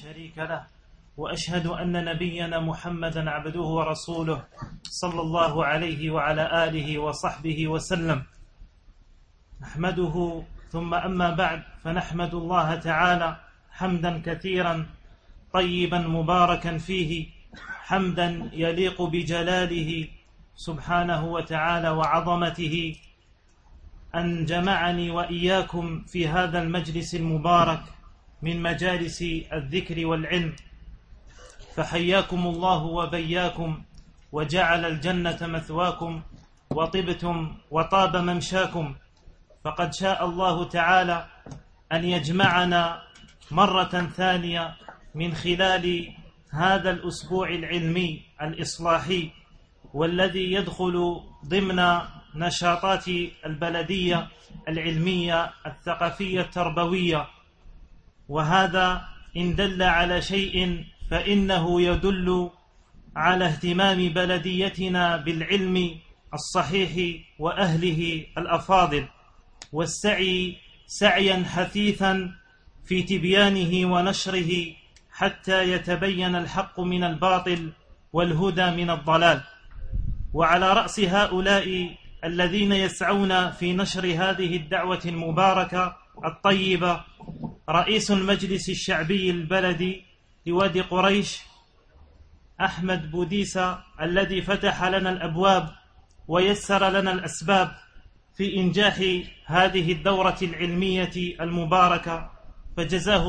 شريك له، وأشهد أن نبينا محمدا عبده ورسوله صلى الله عليه وعلى آله وصحبه وسلم. نحمده، ثم أما بعد، فنحمد الله تعالى حمدا كثيرا طيبا مباركا فيه، حمدا يليق بجلاله سبحانه وتعالى وعظمته، أن جمعني وإياكم في هذا المجلس المبارك من مجالس الذكر والعلم، فحياكم الله وبياكم، وجعل الجنة مثواكم، وطبتم وطاب ممشاكم. فقد شاء الله تعالى أن يجمعنا مرة ثانية من خلال هذا الأسبوع العلمي الإصلاحي، والذي يدخل ضمن نشاطات البلدية العلمية الثقافية التربوية. وهذا إن دل على شيء فإنه يدل على اهتمام بلديتنا بالعلم الصحيح وأهله الأفاضل، والسعي سعيا حثيثا في تبيانه ونشره حتى يتبين الحق من الباطل والهدى من الضلال. وعلى رأس هؤلاء الذين يسعون في نشر هذه الدعوة المباركة الطيبة رئيس المجلس الشعبي البلدي لوادي قريش أحمد بوديسة، الذي فتح لنا الأبواب ويسر لنا الأسباب في إنجاح هذه الدورة العلمية المباركة، فجزاه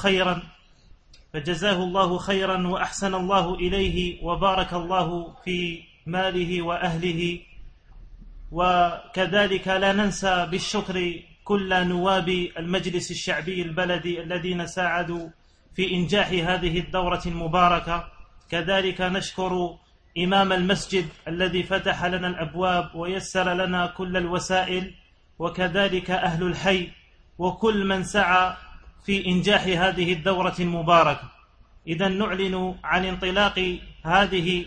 الله خيرا وأحسن الله إليه، وبارك الله في ماله وأهله. وكذلك لا ننسى بالشكر كل نواب المجلس الشعبي البلدي الذين ساعدوا في إنجاح هذه الدورة المباركة. كذلك نشكر إمام المسجد الذي فتح لنا الأبواب ويسر لنا كل الوسائل، وكذلك أهل الحي وكل من سعى في إنجاح هذه الدورة المباركة. إذن نعلن عن انطلاق هذه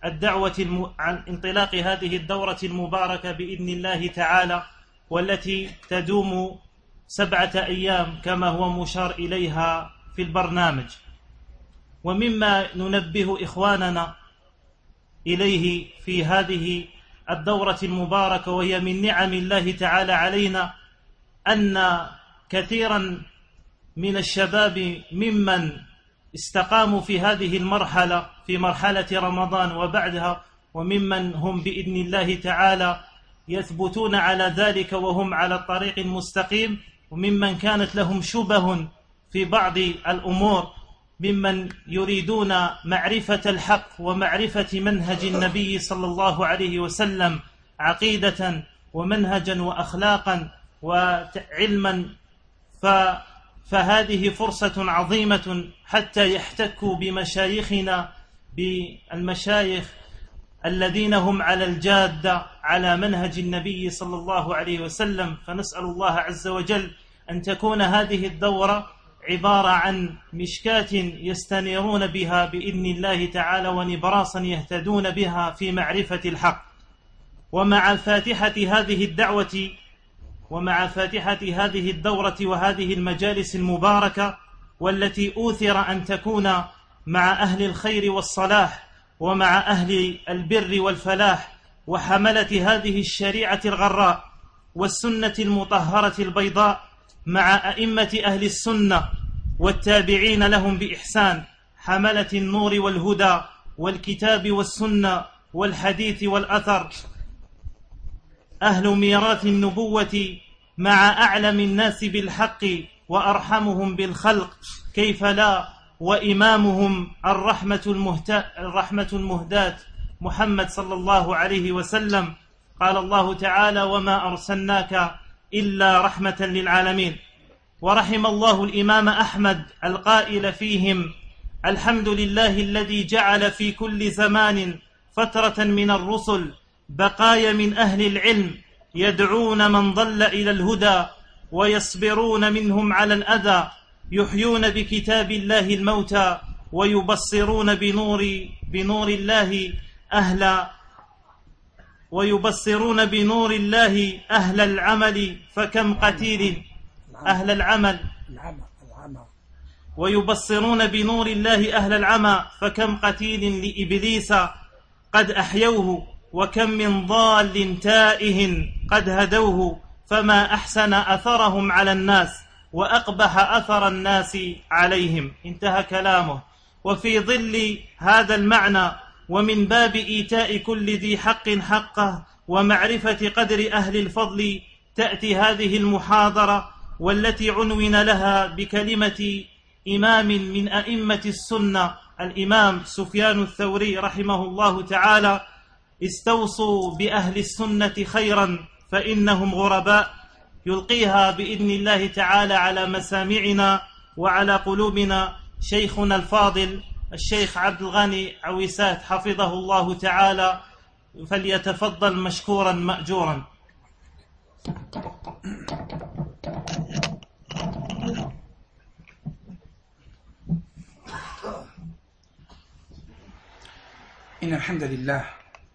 الدورة المباركة بإذن الله تعالى، والتي تدوم 7 أيام كما هو مشار إليها في البرنامج. ومما ننبه إخواننا إليه في هذه الدورة المباركة، وهي من نعم الله تعالى علينا، أن كثيرا من الشباب ممن استقاموا في هذه المرحلة، في مرحلة رمضان وبعدها، وممن هم بإذن الله تعالى يثبتون على ذلك وهم على الطريق المستقيم، وممن كانت لهم شبه في بعض الأمور، ممن يريدون معرفة الحق ومعرفة منهج النبي صلى الله عليه وسلم عقيدة ومنهجا وأخلاقا وعلما، فهذه فرصة عظيمة حتى يحتكوا بمشايخنا، بالمشايخ الذين هم على الجادة على منهج النبي صلى الله عليه وسلم. فنسأل الله عز وجل أن تكون هذه الدورة عبارة عن مشكاة يستنيرون بها بإذن الله تعالى، ونبراسا يهتدون بها في معرفة الحق. ومع فاتحة هذه الدورة وهذه المجالس المباركة، والتي أوثر أن تكون مع أهل الخير والصلاح ومع أهل البر والفلاح، وحملة هذه الشريعة الغراء والسنة المطهرة البيضاء، مع أئمة أهل السنة والتابعين لهم بإحسان، حملة النور والهدى والكتاب والسنة والحديث والأثر، أهل ميراث النبوة، مع أعلم الناس بالحق وأرحمهم بالخلق، كيف لا، وإمامهم الرحمة المهداة محمد صلى الله عليه وسلم. قال الله تعالى: وما أرسلناك إلا رحمة للعالمين. ورحم الله الإمام أحمد القائل فيهم: الحمد لله الذي جعل في كل زمان فترة من الرسل بقايا من أهل العلم يدعون من ضل إلى الهدى، ويصبرون منهم على الأذى، يحيون بكتاب الله الموتى، ويبصرون بنور الله أهل العمل، فكم قتيل أهل العمل ويبصرون بنور الله أهل العمى، فكم قتيل لإبليس قد أحيوه، وكم من ضال تائه قد هدوه، فما أحسن أثرهم على الناس وأقبح أثر الناس عليهم. انتهى كلامه. وفي ظل هذا المعنى ومن باب إيتاء كل ذي حق حقه ومعرفة قدر أهل الفضل تأتي هذه المحاضرة، والتي عنون لها بكلمة إمام من أئمة السنة الإمام سفيان الثوري رحمه الله تعالى: استوصوا بأهل السنة خيرا فإنهم غرباء. يلقيها بإذن الله تعالى على مسامعنا وعلى قلوبنا شيخنا الفاضل الشيخ عبد الغني عويسات حفظه الله تعالى، فليتفضل مشكورا مأجورا. إن الحمد لله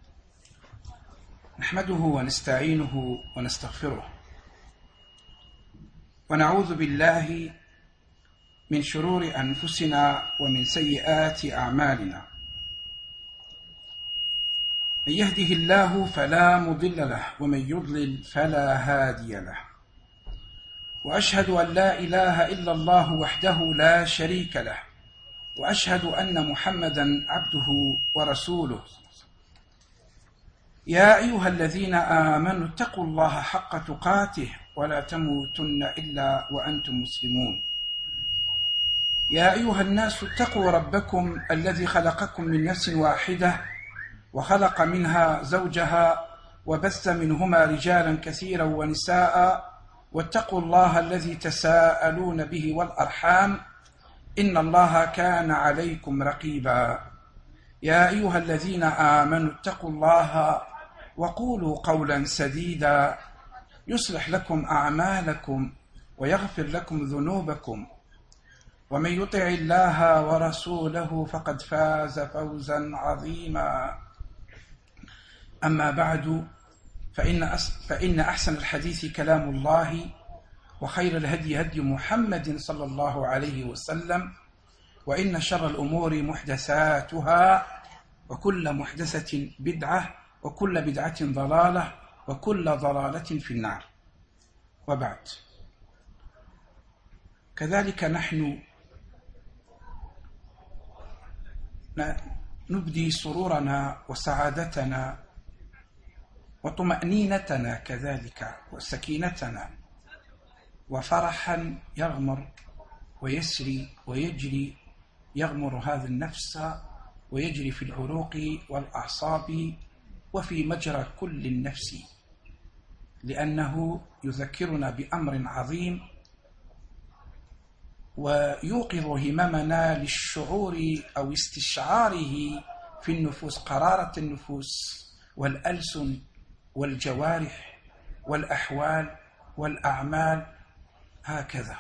نحمده ونستعينه ونستغفره، ونعوذ بالله من شرور أنفسنا ومن سيئات أعمالنا. من يهده الله فلا مضل له، ومن يضلل فلا هادي له. وأشهد أن لا إله إلا الله وحده لا شريك له، وأشهد أن محمدا عبده ورسوله. يا أيها الذين آمنوا اتقوا الله حق تقاته ولا تموتن إلا وأنتم مسلمون. يا أيها الناس اتقوا ربكم الذي خلقكم من نفس واحدة وخلق منها زوجها وبث منهما رجالا كثيرا ونساء، واتقوا الله الذي تساءلون به والأرحام إن الله كان عليكم رقيبا. يا أيها الذين آمنوا اتقوا الله وقولوا قولا سديدا يصلح لكم أعمالكم ويغفر لكم ذنوبكم، ومن يطع الله ورسوله فقد فاز فوزا عظيما. أما بعد، فإن أحسن الحديث كلام الله، وخير الهدي هدي محمد صلى الله عليه وسلم، وإن شر الأمور محدثاتها، وكل محدثة بدعة، وكل بدعة ضلالة، وكل ضلالة في النار. وبعد، كذلك نحن نبدي سرورنا وسعادتنا وطمأنينتنا كذلك وسكينتنا وفرحا يغمر ويسري ويجري، يغمر هذا النفس ويجري في العروق والأعصاب وفي مجرى كل النفس، لأنه يذكرنا بأمر عظيم ويوقظ هممنا للشعور أو استشعاره في النفوس، قرارة النفوس والألسن والجوارح والأحوال والأعمال هكذا.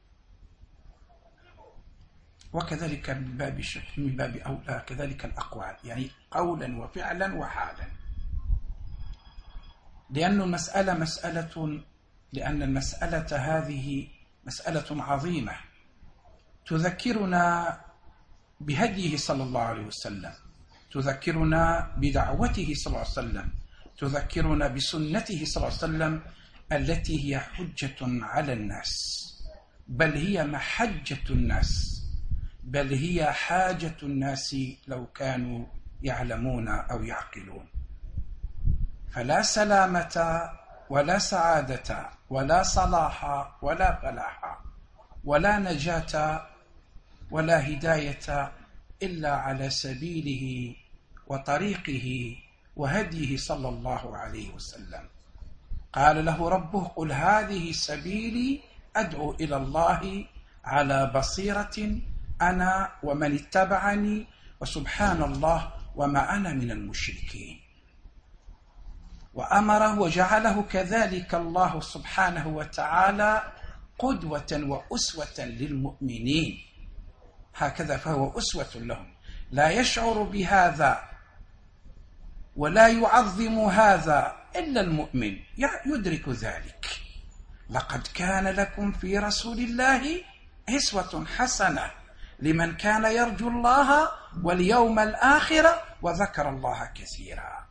وكذلك من باب أولى كذلك الأقوال، يعني قولا وفعلا وحالا، لأن المسألة هذه مسألة عظيمة تذكرنا بهديه صلى الله عليه وسلم، تذكرنا بدعوته صلى الله عليه وسلم، تذكرنا بسنته صلى الله عليه وسلم التي هي حجة على الناس، بل هي محجة الناس، بل هي حاجة الناس لو كانوا يعلمون أو يعقلون. فلا سلامة ولا سعادة ولا صلاح ولا فلاح ولا نجاة ولا هداية إلا على سبيله وطريقه وهديه صلى الله عليه وسلم. قال له ربه: قل هذه سبيلي أدعو إلى الله على بصيرة أنا ومن اتبعني وسبحان الله وما أنا من المشركين. وأمره وجعله كذلك الله سبحانه وتعالى قدوة وأسوة للمؤمنين، هكذا فهو أسوة لهم، لا يشعر بهذا ولا يعظم هذا إلا المؤمن يدرك ذلك. لقد كان لكم في رسول الله أسوة حسنة لمن كان يرجو الله واليوم الآخر وذكر الله كثيرا.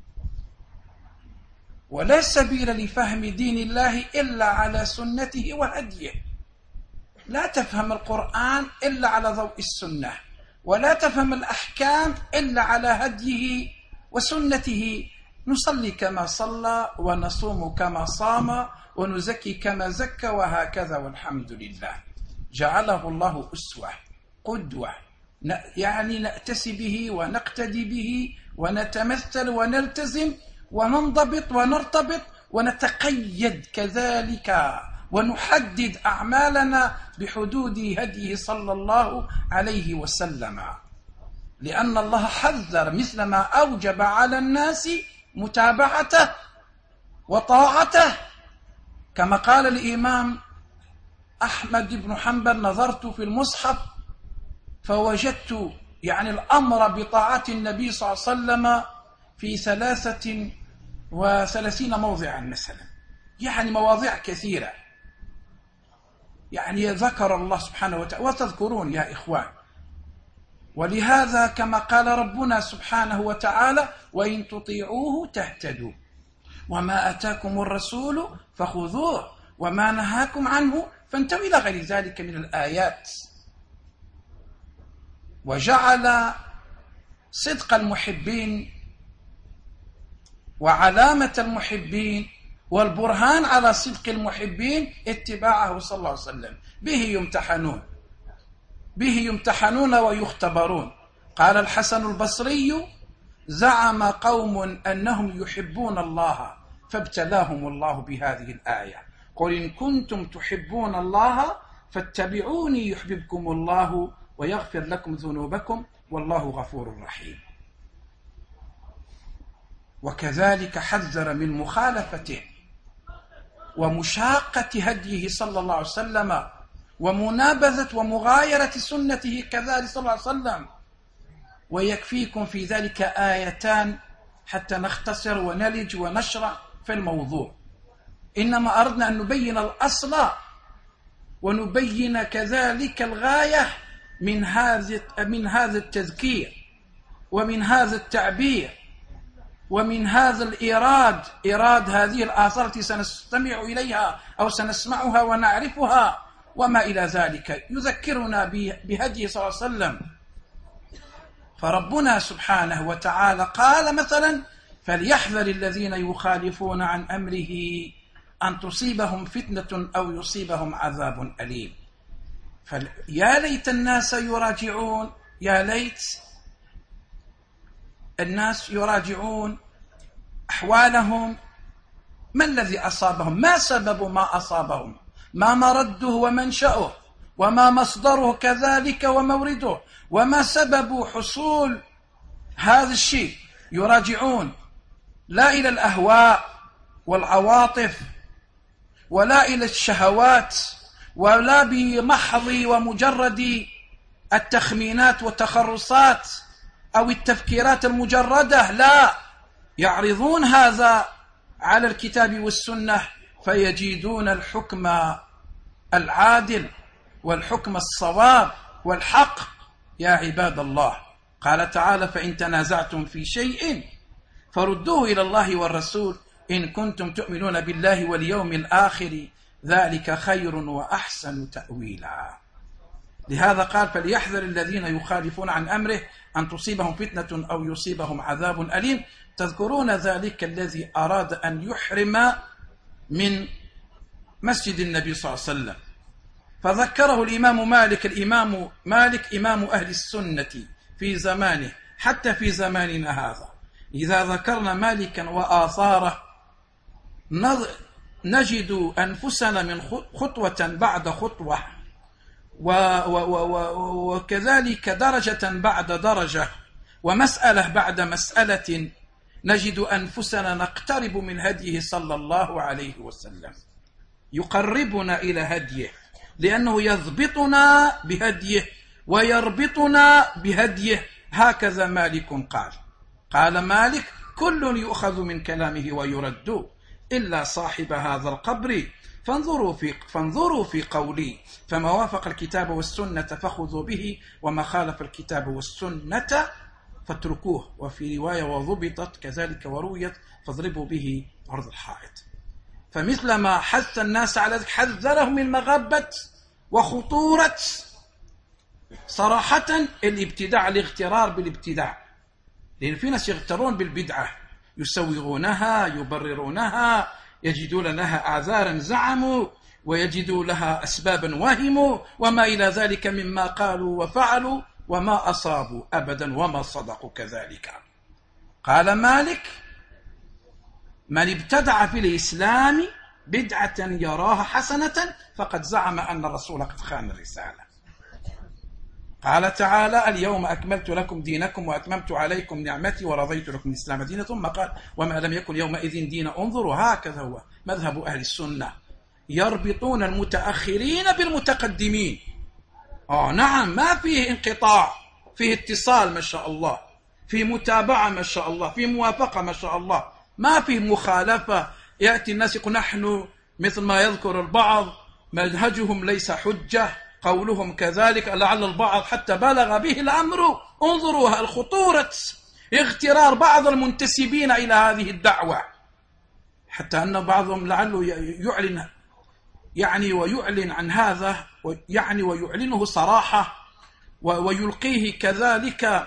ولا سبيل لفهم دين الله إلا على سنته وهديه. لا تفهم القرآن إلا على ضوء السنة، ولا تفهم الأحكام إلا على هديه وسنته. نصلي كما صلى، ونصوم كما صام، ونزكي كما زكى، وهكذا، والحمد لله. جعله الله أسوة قدوة، يعني نأتسي به ونقتدي به ونتمثل ونلتزم وننضبط ونرتبط ونتقيد كذلك، ونحدد أعمالنا بحدود هديه صلى الله عليه وسلم، لأن الله حذر مثل ما أوجب على الناس متابعته وطاعته. كما قال الإمام أحمد بن حنبل: نظرت في المصحف فوجدت يعني الأمر بطاعة النبي صلى الله عليه وسلم في 33 موضعا مثلا، يعني مواضيع كثيرة، يعني ذكر الله سبحانه وتعالى، وتذكرون يا إخوان. ولهذا كما قال ربنا سبحانه وتعالى: وإن تطيعوه تهتدوا، وما أتاكم الرسول فخذوه، وما نهاكم عنه فانتهوا، إلى غير ذلك من الآيات. وجعل صدق المحبين وعلامة المحبين والبرهان على صدق المحبين اتباعه صلى الله عليه وسلم. به يمتحنون ويختبرون. قال الحسن البصري: زعم قوم أنهم يحبون الله فابتلاهم الله بهذه الآية: قل إن كنتم تحبون الله فاتبعوني يحببكم الله ويغفر لكم ذنوبكم والله غفور رحيم. وكذلك حذر من مخالفته ومشاقة هديه صلى الله عليه وسلم، ومنابذة ومغايرة سنته كذلك صلى الله عليه وسلم. ويكفيكم في ذلك آيتان حتى نختصر ونلج ونشرع في الموضوع. إنما أردنا أن نبين الأصل ونبين كذلك الغاية من هذا التذكير، ومن هذا التعبير، ومن هذا إيراد هذه الآثار التي سنستمع إليها أو سنسمعها ونعرفها وما إلى ذلك، يذكرنا بهدي صلى الله عليه وسلم. فربنا سبحانه وتعالى قال مثلا: فليحذر الذين يخالفون عن أمره أن تصيبهم فتنة أو يصيبهم عذاب أليم. يا ليت الناس يراجعون، يا ليت الناس يراجعون أحوالهم. ما الذي أصابهم؟ ما سبب ما أصابهم؟ ما مرده ومنشأه، وما مصدره كذلك ومورده، وما سبب حصول هذا الشيء؟ يراجعون لا إلى الأهواء والعواطف، ولا إلى الشهوات، ولا بمحض ومجرد التخمينات والتخرصات أو التفكيرات المجردة، لا، يعرضون هذا على الكتاب والسنة فيجدون الحكم العادل والحكم الصواب والحق. يا عباد الله، قال تعالى: فإن تنازعتم في شيء فردوه إلى الله والرسول إن كنتم تؤمنون بالله واليوم الآخر ذلك خير وأحسن تأويلا. لهذا قال: فليحذر الذين يخالفون عن أمره أن تصيبهم فتنة أو يصيبهم عذاب أليم. تذكرون ذلك الذي أراد أن يحرم من مسجد النبي صلى الله عليه وسلم، فذكره الإمام مالك إمام أهل السنة في زمانه حتى في زماننا هذا. إذا ذكرنا مالكا وآثاره نجد أنفسنا من خطوة بعد خطوة، وكذلك درجة بعد درجة، ومسألة بعد مسألة، نجد أنفسنا نقترب من هديه صلى الله عليه وسلم، يقربنا إلى هديه، لأنه يضبطنا بهديه ويربطنا بهديه. هكذا مالك قال مالك: كل يؤخذ من كلامه ويرد إلا صاحب هذا القبر فانظروا في قولي، فما وافق الكتاب والسنة فخذوا به، وما خالف الكتاب والسنة فاتركوه. وفي رواية وضبطت كذلك ورويت فاضربوا به عرض الحائط. فمثلما حث الناس على ذلك حذرهم من مغبة وخطورة صراحة الابتداع، الاغترار بالابتداع، لأن في ناس يغترون بالبدعة، يسوغونها، يبررونها، يجدون لها أعذارا زعموا، ويجدوا لها أسبابا وهموا، وما إلى ذلك مما قالوا وفعلوا، وما أصابوا أبدا وما صدقوا كذلك. قال مالك: من ابتدع في الإسلام بدعة يراها حسنة فقد زعم أن الرسول قد خان الرسالة. قال تعالى: اليوم أكملت لكم دينكم وأتممت عليكم نعمتي ورضيت لكم الإسلام دينا. ثم قال: وما لم يكن يومئذ دينا. انظروا، هكذا هو مذهب أهل السنة، يربطون المتأخرين بالمتقدمين. نعم، ما فيه انقطاع، فيه اتصال ما شاء الله، فيه متابعة ما شاء الله، فيه موافقة ما شاء الله، ما فيه مخالفة. يأتي الناس يقول نحن مثل ما يذكر البعض منهجهم ليس حجة، قولهم كذلك، لعل البعض حتى بلغ به الأمر. انظروا الخطورة اغترار بعض المنتسبين إلى هذه الدعوة، حتى أن بعضهم لعله يعلن ويعلن عن هذا، ويعلنه صراحة ويلقيه كذلك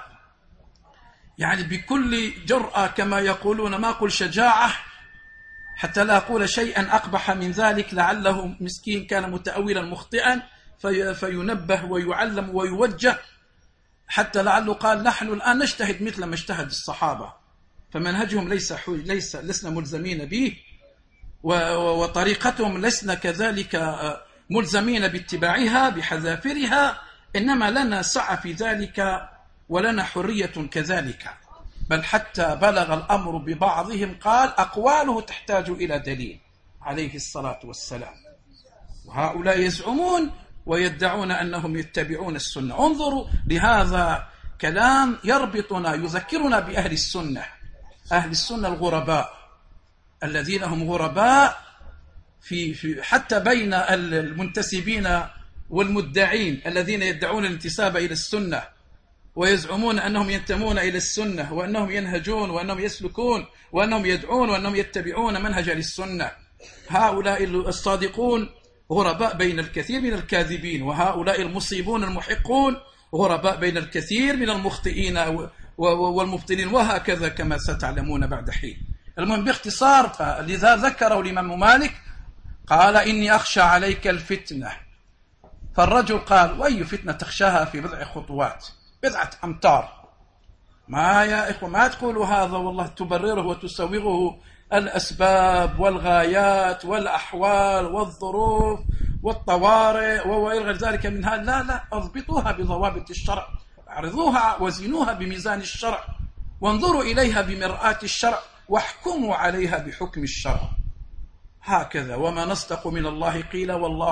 بكل جرأة كما يقولون، ما أقول شجاعة حتى لا أقول شيئا أقبح من ذلك، لعله مسكين كان متأولا مخطئا فينبه ويعلم ويوجه، حتى لعله قال نحن الآن نجتهد مثل ما اجتهد الصحابة، فمنهجهم لسنا ملزمين به، وطريقتهم لسنا كذلك ملزمين باتباعها بحذافرها، إنما لنا سعة في ذلك ولنا حرية كذلك. بل حتى بلغ الأمر ببعضهم قال أقواله تحتاج إلى دليل عليه الصلاة والسلام، وهؤلاء يزعمون ويدعون أنهم يتبعون السنة. انظروا لهذا كلام يربطنا، يذكرنا بأهل السنة. أهل السنة الغرباء الذين هم غرباء في حتى بين المنتسبين والمدعين الذين يدعون الانتساب إلى السنة ويزعمون أنهم ينتمون إلى السنة، وأنهم ينهجون، وأنهم يسلكون، وأنهم يدعون، وأنهم يتبعون منهج للسنة. هؤلاء الصادقون غرباء بين الكثير من الكاذبين، وهؤلاء المصيبون المحقون غرباء بين الكثير من المخطئين والمبطلين، وهكذا كما ستعلمون بعد حين. المهم باختصار، فلذا ذكره الإمام مالك قال إني أخشى عليك الفتنة. فالرجل قال وأي فتنة تخشاها في بضع خطوات، بضعة أمتار؟ ما يا إخوة ما تقولوا هذا والله تبرره وتسوغه الأسباب والغايات والأحوال والظروف والطوارئ وغير ذلك من هذا. لا، اضبطوها بضوابط الشرع، اعرضوها وزنوها بميزان الشرع، وانظروا إليها بمرآة الشرع، واحكموا عليها بحكم الشرع. هكذا، وما نصدق من الله قيلا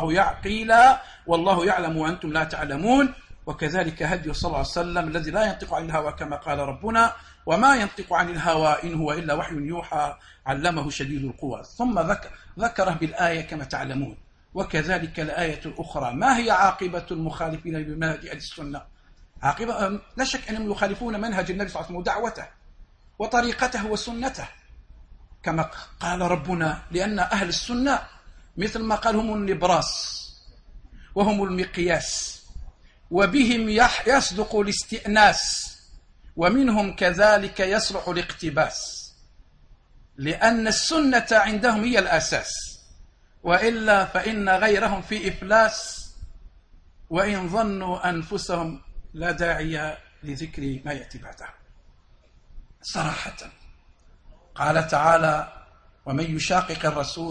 والله يعلم وأنتم لا تعلمون. وكذلك هدي صلى الله عليه وسلم الذي لا ينطق عن الهوى كما قال ربنا وما ينطق عن الهوى إن هو إلا وحي يوحى علمه شديد القوى. ثم ذكره بالآية كما تعلمون. وكذلك الآية الأخرى ما هي عاقبة المخالفين بمنهج أهل السنة؟ عاقبة لا شك أنهم يخالفون منهج النبي صلى الله عليه وسلم ودعوته وطريقته وسنته، كما قال ربنا لأن أهل السنة مثل ما قال هم النبراس وهم المقياس، وبهم يصدق الاستئناس، ومنهم كذلك يصلح الاقتباس، لأن السنة عندهم هي الأساس، وإلا فإن غيرهم في إفلاس، وإن ظنوا أنفسهم لا داعي لذكر ما يأتي بعده. صراحة قال تعالى ومن يشاقق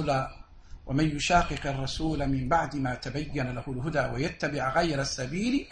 الرسول من بعد ما تبين له الهدى ويتبع غير سبيل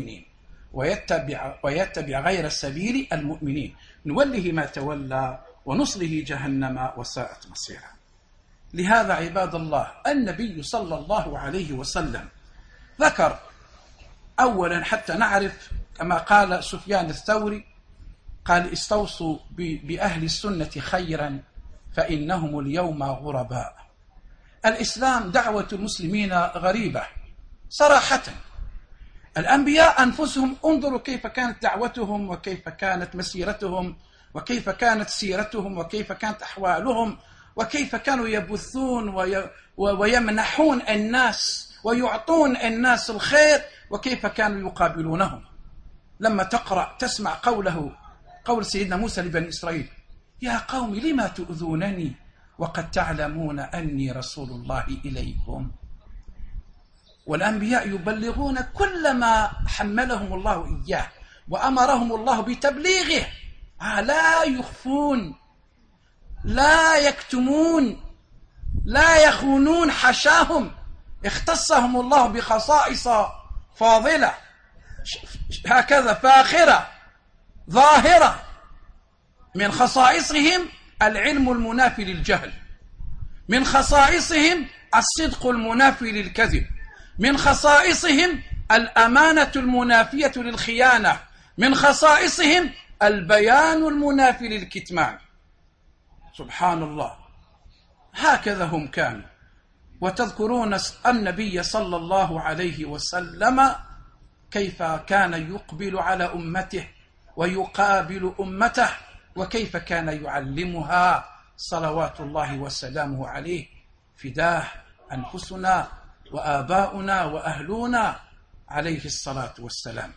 المؤمنين نوله ما تولى ونصله جهنم وساءت مصيرا. لهذا عباد الله النبي صلى الله عليه وسلم ذكر أولا حتى نعرف، كما قال سفيان الثوري قال استوصوا بأهل السنة خيرا فإنهم اليوم غرباء. الإسلام دعوة المسلمين غريبة صراحة. الأنبياء أنفسهم انظروا كيف كانت دعوتهم وكيف كانت مسيرتهم وكيف كانت سيرتهم وكيف كانت أحوالهم وكيف كانوا يبثون ويمنحون الناس ويعطون الناس الخير وكيف كانوا يقابلونهم. لما تسمع قول سيدنا موسى لبني إسرائيل: يا قوم لما تؤذونني وقد تعلمون أني رسول الله إليكم. والأنبياء يبلغون كل ما حملهم الله إياه وأمرهم الله بتبليغه، لا يخفون لا يكتمون لا يخونون، حشاهم. اختصهم الله بخصائص فاضلة هكذا فاخرة ظاهرة. من خصائصهم العلم المنافي للجهل، من خصائصهم الصدق المنافي للكذب، من خصائصهم الأمانة المنافية للخيانة، من خصائصهم البيان المنافي للكتمان. سبحان الله، هكذا هم كانوا. وتذكرون النبي صلى الله عليه وسلم كيف كان يقبل على أمته ويقابل أمته وكيف كان يعلمها صلوات الله وسلامه عليه. فداه أنفسنا وآباؤنا وأهلنا عليه الصلاة والسلام.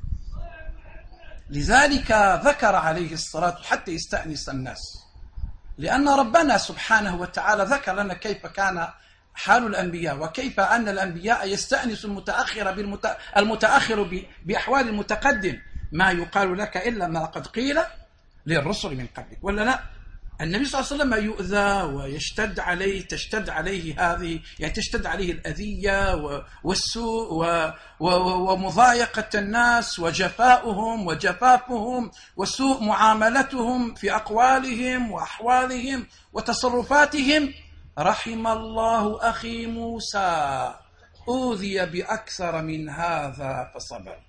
لذلك ذكر عليه الصلاة حتى يستأنس الناس، لأن ربنا سبحانه وتعالى ذكر لنا كيف كان حال الأنبياء وكيف أن الأنبياء يستأنس المتأخر بأحوال المتقدم. ما يقال لك إلا ما قد قيل للرسل من قبلك، ولا لا؟ النبي صلى الله عليه وسلم يؤذى ويشتد عليه، تشتد عليه هذه، يعني تشتد عليه الأذية والسوء ومضايقة الناس وجفاؤهم وجفافهم وسوء معاملتهم في أقوالهم وأحوالهم وتصرفاتهم. رحم الله أخي موسى أوذي بأكثر من هذا فصبر.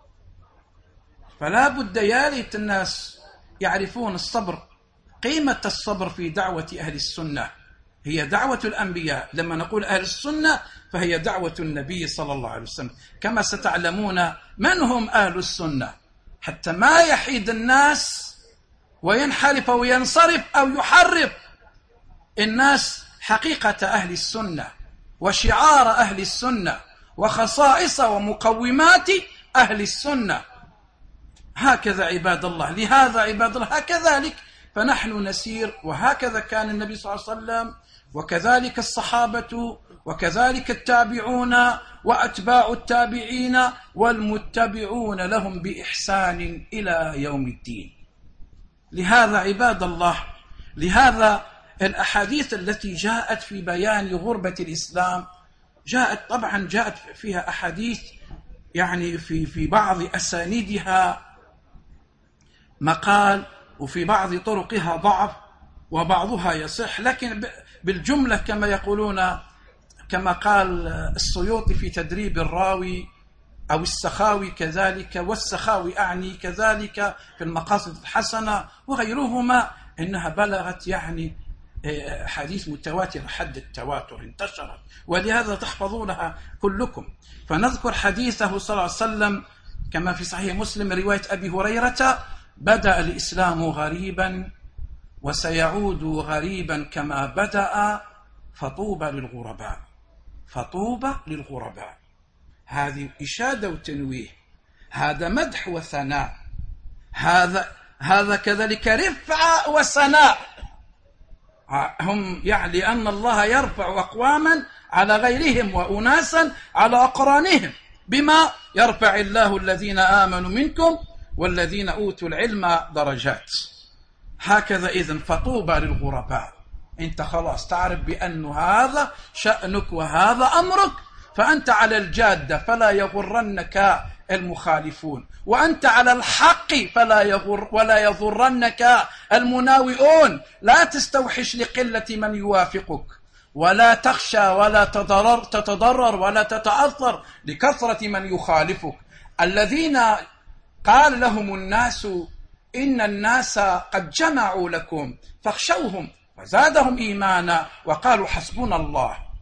فلا بد يا ليت الناس يعرفون الصبر، قيمة الصبر في دعوة أهل السنة. هي دعوة الأنبياء، لما نقول أهل السنة فهي دعوة النبي صلى الله عليه وسلم. كما ستعلمون من هم أهل السنة، حتى ما يحيد الناس وينحرف وينصرف أو يحرف الناس حقيقة أهل السنة وشعار أهل السنة وخصائص ومقومات أهل السنة. هكذا عباد الله. لهذا عباد الله هكذلك فنحن نسير، وهكذا كان النبي صلى الله عليه وسلم وكذلك الصحابة وكذلك التابعون وأتباع التابعين والمتبعون لهم بإحسان إلى يوم الدين. لهذا عباد الله، لهذا الأحاديث التي جاءت في بيان غربة الإسلام جاءت فيها أحاديث يعني في بعض أسانيدها مقال وفي بعض طرقها ضعف وبعضها يصح، لكن بالجملة كما يقولون، كما قال السيوطي في تدريب الراوي أو السخاوي كذلك، والسخاوي أعني كذلك في المقاصد الحسنة وغيرهما، إنها بلغت يعني حديث متواتر حد التواتر، انتشرت، ولهذا تحفظونها كلكم. فنذكر حديثه صلى الله عليه وسلم كما في صحيح مسلم رواية أبي هريرة: بدأ الإسلام غريبا وسيعود غريبا كما بدأ فطوبى للغرباء. فطوبى للغرباء، هذه إشادة وتنويه، هذا مدح وثناء، هذا كذلك رفعة وسناء. هم يعني أن الله يرفع أقواما على غيرهم وأناسا على أقرانهم، بما يرفع الله الذين آمنوا منكم والذين أوتوا العلم درجات. هكذا إذن فطوبى للغرباء. أنت خلاص تعرف بأن هذا شأنك وهذا أمرك، فأنت على الجادة فلا يغرنك المخالفون، وأنت على الحق ولا يضرنك المناوئون. لا تستوحش لقلة من يوافقك، ولا تخشى ولا تتضرر ولا تتأثر لكثرة من يخالفك. الذين قال لهم الناس إن الناس قد جمعوا لكم فاخشوهم فزادهم إيمانا وقالوا حسبنا الله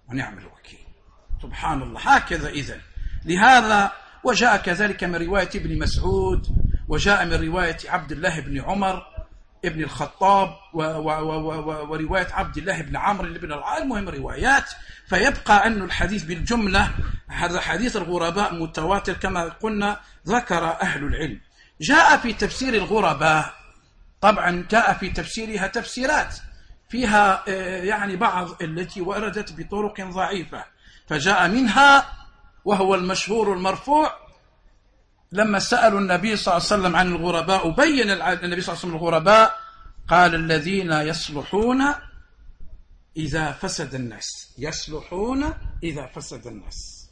ونعم الوكيل. سبحان الله. هكذا إذن. لهذا وجاء كذلك من رواية ابن مسعود، وجاء من رواية عبد الله بن عمر ابن الخطاب، ورواية عبد الله بن عمرو بن العاص، المهم روايات. فيبقى أن الحديث بالجملة هذا حديث الغرباء متواتر كما قلنا ذكر أهل العلم. جاء في تفسير الغرباء، طبعا جاء في تفسيرها تفسيرات فيها يعني بعض التي وردت بطرق ضعيفة، فجاء منها وهو المشهور المرفوع لما سألوا النبي صلى الله عليه وسلم عن الغرباء، وبين النبي صلى الله عليه وسلم الغرباء، قال الذين يصلحون إذا فسد الناس، يصلحون إذا فسد الناس.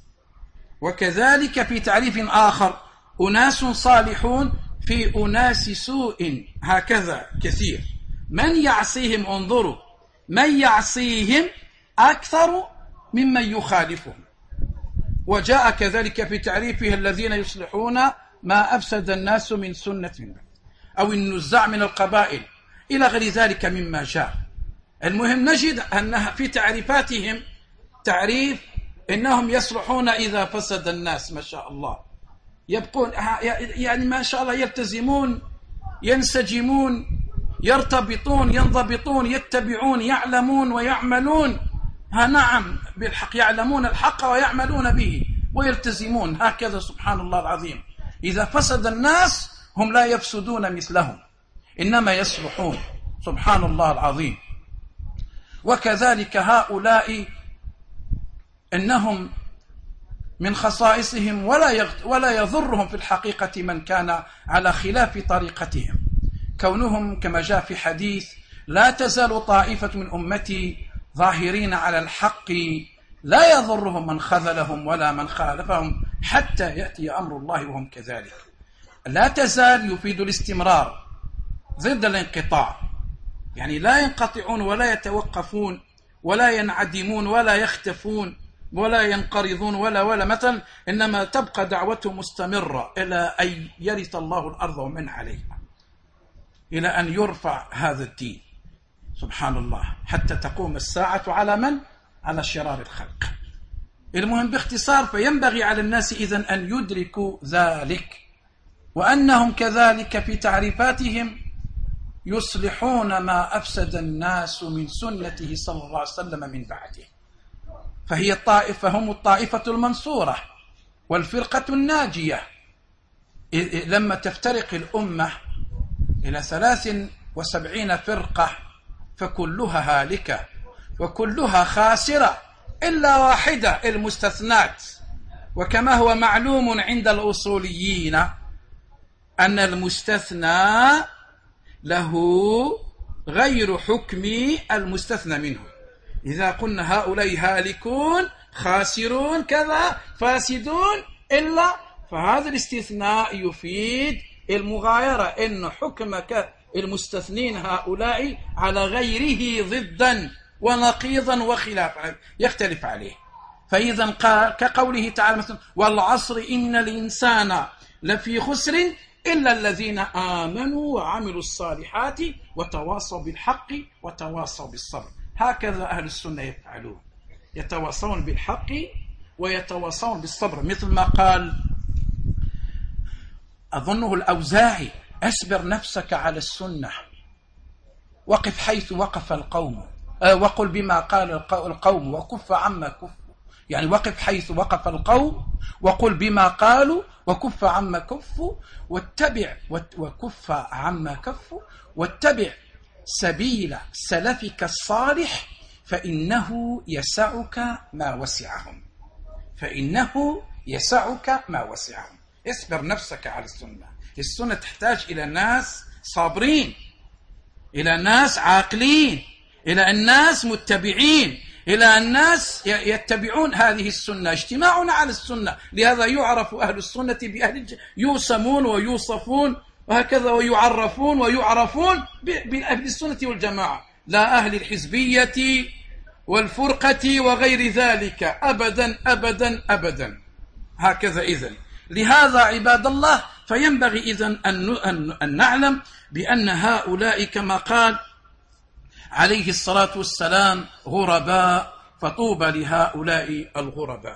وكذلك في تعريف آخر أناس صالحون في أناس سوء، هكذا كثير. من يعصيهم، انظروا، من يعصيهم أكثر ممن يخالفهم. وجاء كذلك في تعريفه الذين يصلحون ما أفسد الناس من سنة من بعد، أو النزاع من القبائل إلى غير ذلك مما جاء. المهم نجد أنها في تعريفاتهم تعريف إنهم يصلحون إذا فسد الناس، ما شاء الله، يبقون يعني ما شاء الله يلتزمون، ينسجمون، يرتبطون، ينضبطون، يتبعون، يعلمون ويعملون. نعم بالحق، يعلمون الحق ويعملون به ويلتزمون. هكذا سبحان الله العظيم. إذا فسد الناس هم لا يفسدون مثلهم، إنما يصلحون. سبحان الله العظيم. وكذلك هؤلاء إنهم من خصائصهم ولا يضرهم في الحقيقة من كان على خلاف طريقتهم، كونهم كما جاء في حديث لا تزال طائفة من أمتي ظاهرين على الحق لا يضرهم من خذلهم ولا من خالفهم حتى يأتي أمر الله وهم كذلك. لا تزال يفيد الاستمرار ضد الانقطاع، يعني لا ينقطعون ولا يتوقفون ولا ينعدمون ولا يختفون ولا ينقرضون ولا مثلا، إنما تبقى دعوته مستمرة إلى أن يرث الله الأرض ومن عليها، إلى أن يرفع هذا الدين سبحان الله حتى تقوم الساعة على من؟ على شرار الخلق. المهم باختصار، فينبغي على الناس إذن أن يدركوا ذلك، وأنهم كذلك في تعريفاتهم يصلحون ما أفسد الناس من سنته صلى الله عليه وسلم من بعده. فهي الطائفة، هم الطائفة المنصورة والفرقة الناجية. لما تفترق الأمة إلى 73 فرقة فكلها هالكة وكلها خاسرة إلا واحدة، المستثنات. وكما هو معلوم عند الأصوليين أن المستثنى له غير حكم المستثنى منه. إذا قلنا هؤلاء هالكون خاسرون كذا فاسدون إلا، فهذا الاستثناء يفيد المغايرة، إن حكم المستثنين هؤلاء على غيره ضدا ونقيضا وخلافا يختلف عليه. فإذا كقوله تعالى مثلا والعصر إن الإنسان لفي خسر إلا الذين آمنوا وعملوا الصالحات وتواصوا بالحق وتواصوا بالصبر. هكذا أهل السنة يفعلون، يتواصون بالحق ويتواصون بالصبر، مثل ما قال أظنه الأوزاعي أصبر نفسك على السنة وقف حيث وقف القوم، وقل بما قال القوم وكف عما كفوا، يعني وقف حيث وقف القوم وقل بما قالوا وكف عما كفوا واتبع وكف عما كفوا واتبع سبيل سلفك الصالح فإنه يسعك ما وسعهم، فإنه يسعك ما وسعهم. اصبر نفسك على السنة. السنة تحتاج إلى ناس صابرين، إلى ناس عاقلين، إلى الناس متبعين، إلى الناس يتبعون هذه السنة، اجتماعنا على السنة. لهذا يعرف أهل السنة بأهل يوسمون ويوصفون وهكذا ويعرفون ويعرفون بأهل السنة والجماعة، لا أهل الحزبية والفرقة وغير ذلك أبدا أبدا أبدا. هكذا إذن. لهذا عباد الله فينبغي إذن أن نعلم بأن هؤلاء كما قال عليه الصلاة والسلام غرباء فطوبى لهؤلاء الغرباء.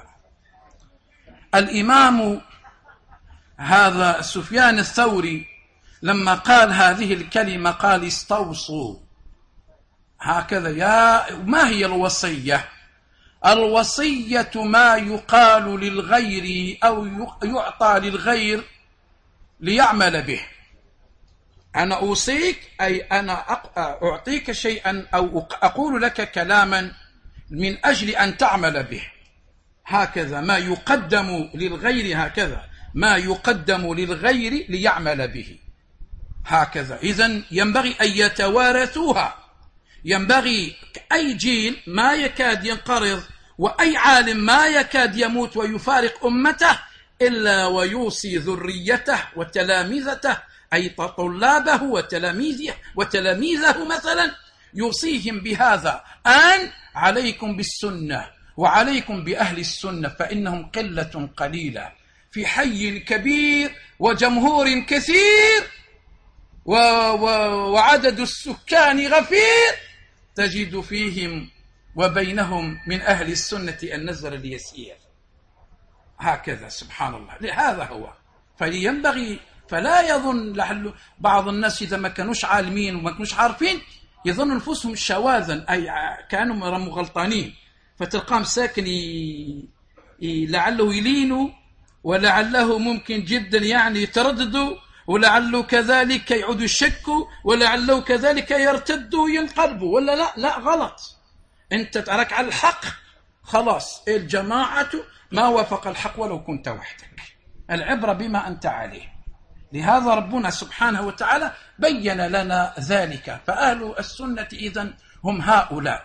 الإمام هذا سفيان الثوري لما قال هذه الكلمة قال استوصوا هكذا. ما هي الوصية؟ الوصية ما يقال للغير أو يعطى للغير ليعمل به. أنا أوصيك أي أنا أعطيك شيئا أو أقول لك كلاما من أجل أن تعمل به. هكذا ما يقدم للغير، هكذا ما يقدم للغير ليعمل به. هكذا إذن ينبغي أن يتوارثوها. ينبغي أي جيل ما يكاد ينقرض وأي عالم ما يكاد يموت ويفارق أمته إلا ويوصي ذريته وتلامذته، أي طلابه وتلاميذه مثلا، يوصيهم بهذا: أن عليكم بالسنة وعليكم بأهل السنة، فإنهم قلة قليلة في حي كبير وجمهور كثير وعدد السكان غفير، تجد فيهم وبينهم من أهل السنة النزر اليسير. هكذا سبحان الله. هذا هو. فلا يظن لعل بعض الناس إذا ما كانوش عالمين وما كانوش عارفين يظن أنفسهم شواذا، أي كانوا مغلطانين، فتلقاهم ساكن لعله يلينوا ولعله ممكن جدا يعني يترددوا، ولعله كذلك يعودوا يشكوا، ولعله كذلك يرتدوا وينقلبوا، ولا لا غلط. أنت تراك على الحق خلاص. الجماعة ما وافق الحق ولو كنت وحدك، العبرة بما أنت عليه. لهذا ربنا سبحانه وتعالى بين لنا ذلك. فأهل السنة إذن هم هؤلاء.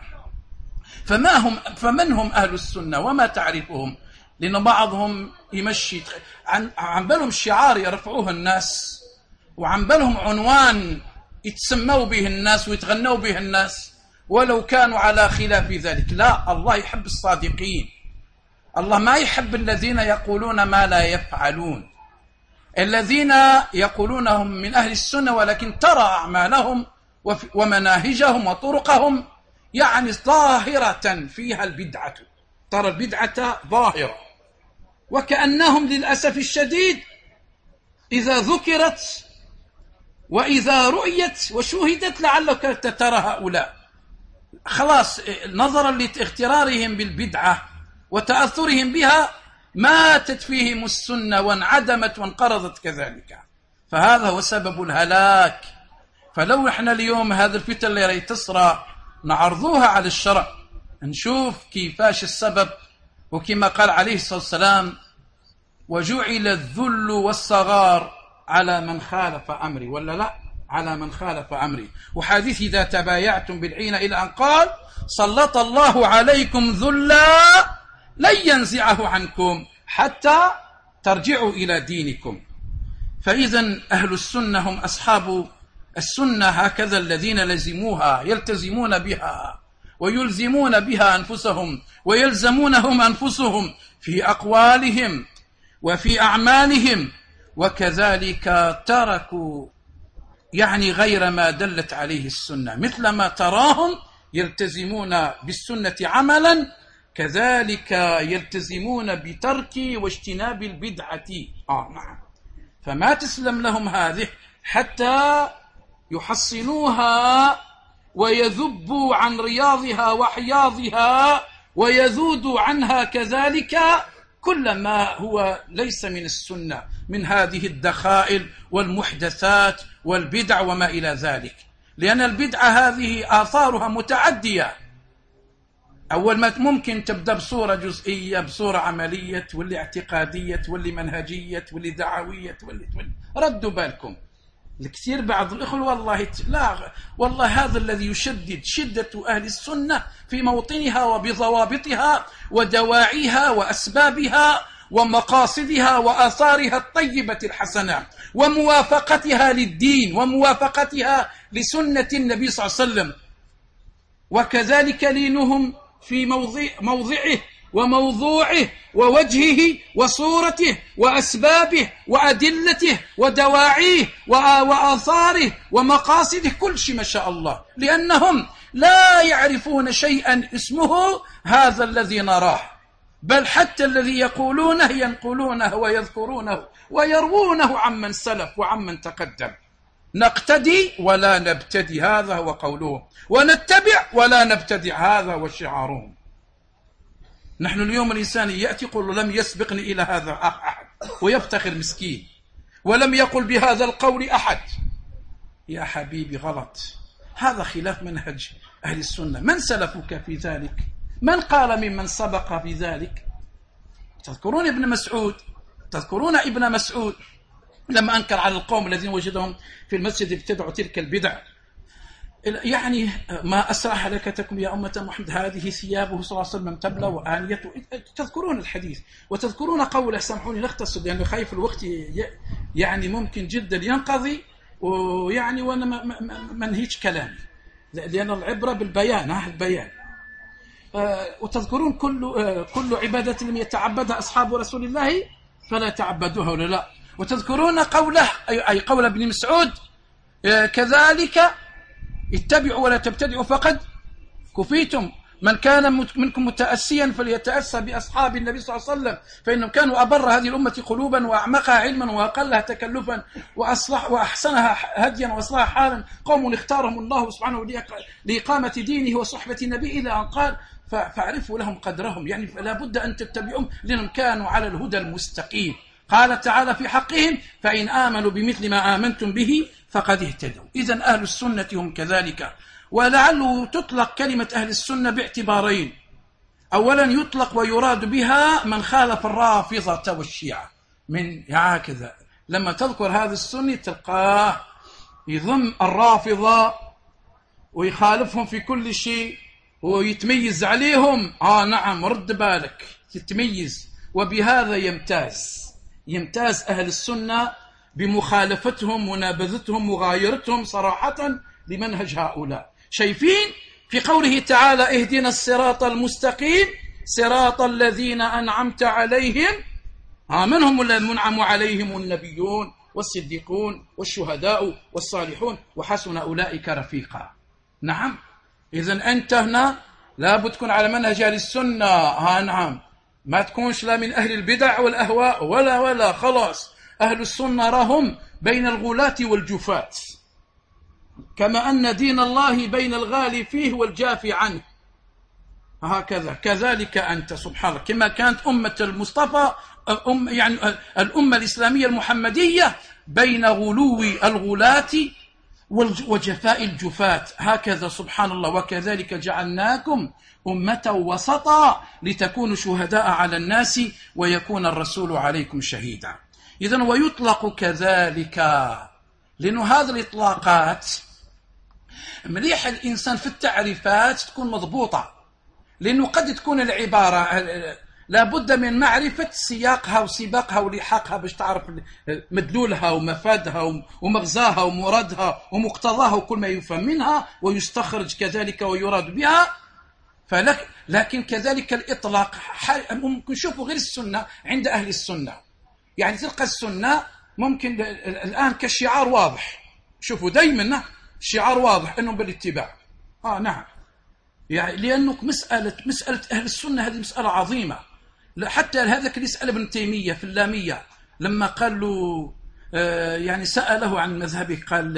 فمن هم أهل السنة وما تعرفهم؟ لأن بعضهم يمشي عن بالهم شعار يرفعوه الناس، وعن بالهم عنوان يتسموا به الناس ويتغنوا به الناس ولو كانوا على خلاف ذلك. لا، الله يحب الصادقين. الله ما يحب الذين يقولون ما لا يفعلون. الذين يقولونهم من أهل السنة ولكن ترى أعمالهم ومناهجهم وطرقهم يعني ظاهرة فيها البدعة، ترى البدعة ظاهرة، وكأنهم للأسف الشديد إذا ذكرت وإذا رؤيت وشوهدت لعلك ترى هؤلاء خلاص نظرا لاغترارهم بالبدعة وتأثرهم بها ماتت فيهم السنة وانعدمت وانقرضت كذلك. فهذا هو سبب الهلاك. فلو احنا اليوم هذا الفتن اللي راهي تصرى نعرضوها على الشرع، نشوف كيفاش السبب. وكما قال عليه الصلاة والسلام: وجعل الذل والصغار على من خالف أمري، ولا لا؟ على من خالف أمري. وحديث إذا تبايعتم بالعين إلى أن قال: سلط الله عليكم ذلا لن ينزعه عنكم حتى ترجعوا إلى دينكم. فإذا أهل السنة هم أصحاب السنة، هكذا الذين لزموها يلتزمون بها ويلزمون بها أنفسهم ويلزمونهم أنفسهم في أقوالهم وفي أعمالهم، وكذلك تركوا يعني غير ما دلت عليه السنة. مثلما تراهم يلتزمون بالسنة عملا كذلك يلتزمون بترك واجتناب البدعة. نعم. فما تسلم لهم هذه حتى يحصنوها ويذبوا عن رياضها وحياضها ويذودوا عنها كذلك كل ما هو ليس من السنة من هذه الدخائل والمحدثات والبدع وما إلى ذلك. لأن البدعة هذه آثارها متعدية. أول ما ممكن تبدأ بصورة جزئية، بصورة عملية، تولي اعتقادية، تولي منهجية، تولي دعوية، تولي ردوا بالكم. الكثير بعض الإخوة والله هذا الذي يشدد شدة أهل السنة في موطنها وبضوابطها ودواعيها وأسبابها ومقاصدها وآثارها الطيبة الحسنة وموافقتها للدين وموافقتها لسنة النبي صلى الله عليه وسلم، وكذلك لينهم في موضعه وموضوعه ووجهه وصورته وأسبابه وأدلته ودواعيه وآثاره ومقاصده، كل شيء ما شاء الله، لأنهم لا يعرفون شيئا اسمه هذا الذي نراه، بل حتى الذي يقولونه ينقلونه ويذكرونه ويروونه عمن سلف وعمن تقدم. نقتدي ولا نبتدي، هذا هو قولهم، ونتبع ولا نبتدع، هذا هو شعارهم. نحن اليوم الإنسان يأتي يقول لم يسبقني إلى هذا أحد ويفتخر مسكين، ولم يقل بهذا القول أحد. يا حبيبي غلط، هذا خلاف منهج أهل السنة. من سلفك في ذلك؟ من قال ممن سبق في ذلك؟ تذكرون ابن مسعود، تذكرون ابن مسعود لما أنكر على القوم الذين وجدهم في المسجد ابتدعوا تلك البدع، يعني ما أسرع هلكتكم يا أمة محمد، هذه ثيابه صلى الله عليه وسلم تبلى وآنيته. تذكرون الحديث وتذكرون قوله. سامحوني نختصر لأنه خايف الوقت يعني ممكن جدا ينقضي، ويعني وأنا ما انهيش كلامي لأن العبرة بالبيان، البيان. وتذكرون كل عبادة لم يتعبدها أصحاب رسول الله فلا تعبدوها ولا لا. وتذكرون قوله أي قول ابن مسعود كذلك اتبعوا ولا تبتدعوا فقد كفيتم، من كان منكم متأسيا فليتأسى بأصحاب النبي صلى الله عليه وسلم فإنهم كانوا أبر هذه الأمة قلوبا وأعمقها علما وأقلها تكلفا وأحسنها هديا وأصلها حالا، قوم اختارهم الله سبحانه لإقامة دينه وصحبة النبي إلى أن قال فاعرفوا لهم قدرهم، يعني فلا بد أن تتبعهم لأنهم كانوا على الهدى المستقيم. قال تعالى في حقهم فإن آمنوا بمثل ما آمنتم به فقد اهتدوا. إذن أهل السنة هم كذلك. ولعله تطلق كلمة أهل السنة باعتبارين: أولا يطلق ويراد بها من خالف الرافضة والشيعة، من هكذا لما تذكر هذا السني تلقاه يضم الرافضة ويخالفهم في كل شيء ويتميز عليهم. نعم، رد بالك، يتميز، وبهذا يمتاز أهل السنة بمخالفتهم منابذتهم مغايرتهم صراحة لمنهج هؤلاء. شايفين في قوله تعالى اهدنا الصراط المستقيم صراط الذين أنعمت عليهم، من هم الذين أنعم عليهم؟ النبيون والصديقون والشهداء والصالحون وحسن أولئك رفيقا. نعم، إذن أنت هنا لابد تكون على منهج أهل السنة. نعم، ما تكونش لا من أهل البدع والأهواء ولا خلاص. أهل السنة راهم بين الغلاة والجفاة، كما أن دين الله بين الغالي فيه والجافي عنه، هكذا كذلك أنت سبحان الله. كما كانت أمة المصطفى يعني الأمة الإسلامية المحمدية بين غلو الغلاة وجفاء الجفاة، هكذا سبحان الله. وكذلك جعلناكم أمة وسطا لتكونوا شهداء على الناس ويكون الرسول عليكم شهيدا. إذن ويطلق كذلك، لأنه هذه الإطلاقات مليح الإنسان في التعريفات تكون مضبوطة، لأنه قد تكون العبارة لابد من معرفة سياقها وسباقها ولحاقها باش تعرف مدلولها ومفادها ومغزاها ومرادها ومقتضاها وكل ما يفهم منها ويستخرج كذلك ويراد بها. لكن كذلك الإطلاق ممكن نشوفوا غير السنة عند أهل السنة، يعني تلقى السنة ممكن الآن كالشعار واضح، شوفوا دايما الشعار واضح أنه بالاتباع. نعم، يعني لأنه مسألة أهل السنة هذه مسألة عظيمة. حتى هذاك اللي سأل ابن تيمية في اللامية لما قال له يعني سأله عن مذهبه، قال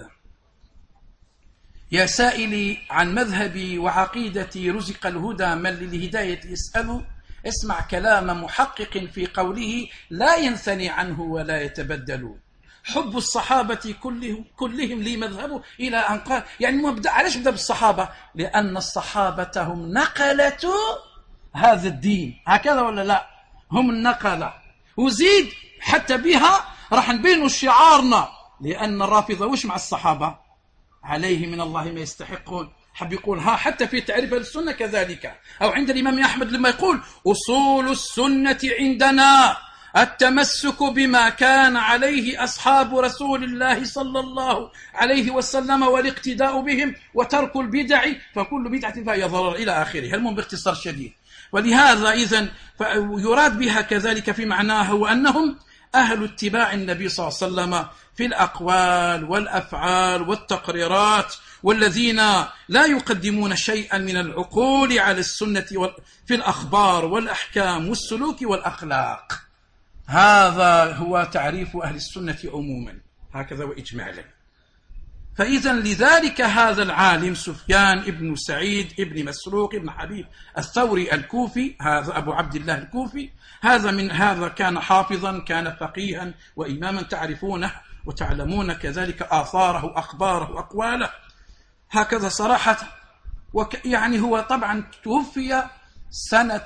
يا سائلي عن مذهبي وعقيدتي رزق الهدى من للهداية يسأل، اسمع كلام محقق في قوله لا ينثني عنه ولا يتبدل، حب الصحابة كلهم لي مذهبه، إلى أن قال يعني مبدأ. علاش بدأ بالصحابة؟ لأن الصحابة هم نقلة هذا الدين، هكذا ولا لا؟ هم النقلة. وزيد حتى بها راح نبينوا شعارنا، لأن الرافضة وش مع الصحابة؟ عليه من الله ما يستحقون. حب يقول حتى في تعريف السنة كذلك. أو عند الإمام أحمد لما يقول أصول السنة عندنا التمسك بما كان عليه أصحاب رسول الله صلى الله عليه وسلم والاقتداء بهم وترك البدع فكل بدعة فهي ضرر إلى آخره. المهم باختصار شديد. ولهذا إذن يراد بها كذلك في معناها وأنهم أهل اتباع النبي صلى الله عليه وسلم في الأقوال والأفعال والتقريرات، والذين لا يقدمون شيئا من العقول على السنة في الأخبار والأحكام والسلوك والأخلاق. هذا هو تعريف أهل السنة عموما، هكذا وإجمالا. فإذا لذلك هذا العالم سفيان ابن سعيد ابن مسروق ابن حبيب الثوري الكوفي، هذا أبو عبد الله الكوفي، هذا كان حافظا، كان فقيها وإماما تعرفونه وتعلمون كذلك آثاره أخباره أقواله هكذا صراحة. يعني هو طبعا توفي سنة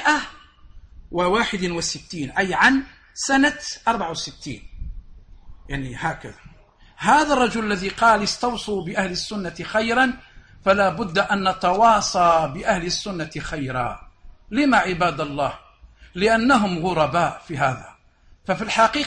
161، أي عن سنة 64، يعني هكذا. هذا الرجل الذي قال استوصوا بأهل السنة خيرا، فلا بد أن نتواصى بأهل السنة خيرا. لما عباد الله؟ لأنهم غرباء في هذا. ففي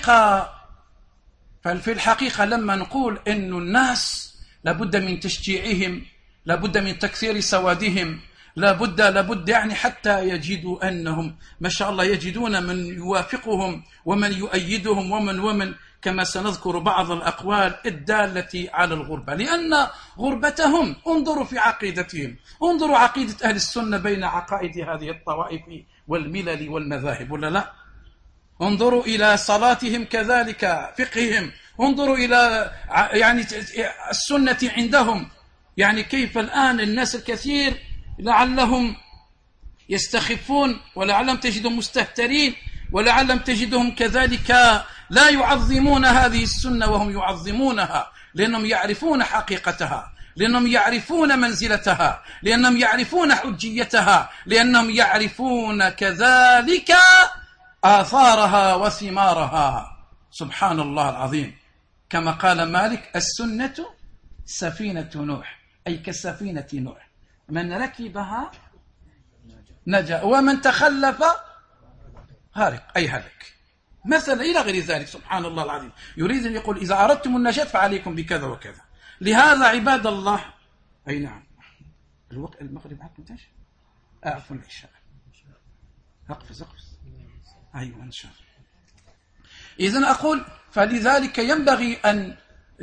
الحقيقة لما نقول أن الناس لابد من تشجيعهم، لابد من تكثير سوادهم، لابد يعني حتى يجدوا أنهم ما شاء الله يجدون من يوافقهم ومن يؤيدهم ومن كما سنذكر بعض الأقوال الدالة على الغربة. لأن غربتهم، انظروا في عقيدتهم، انظروا عقيدة أهل السنة بين عقائد هذه الطوائف والملل والمذاهب، ولا لا؟ انظروا إلى صلاتهم كذلك، فقههم، انظروا إلى يعني السنة عندهم، يعني كيف الآن الناس الكثير لعلهم يستخفون، ولعلهم تجدهم مستهترين، ولعلهم تجدهم كذلك لا يعظمون هذه السنة وهم يعظمونها، لأنهم يعرفون حقيقتها، لأنهم يعرفون منزلتها، لأنهم يعرفون حجيتها، لأنهم يعرفون كذلك آثارها وثمارها. سبحان الله العظيم، كما قال مالك: السنة سفينة نوح، أي كسفينة نوح، من ركبها نجا ومن تخلف هارق، أي هلك مثلا، إلى غير ذلك. سبحان الله العظيم، يريد أن يقول إذا أردتم النجاة فعليكم بكذا وكذا. لهذا عباد الله، أي نعم، الوقت المغرب عاد 18، عفوا العشاء، أقفز أيوة إن شاء الله. إذن أقول فلذلك ينبغي أن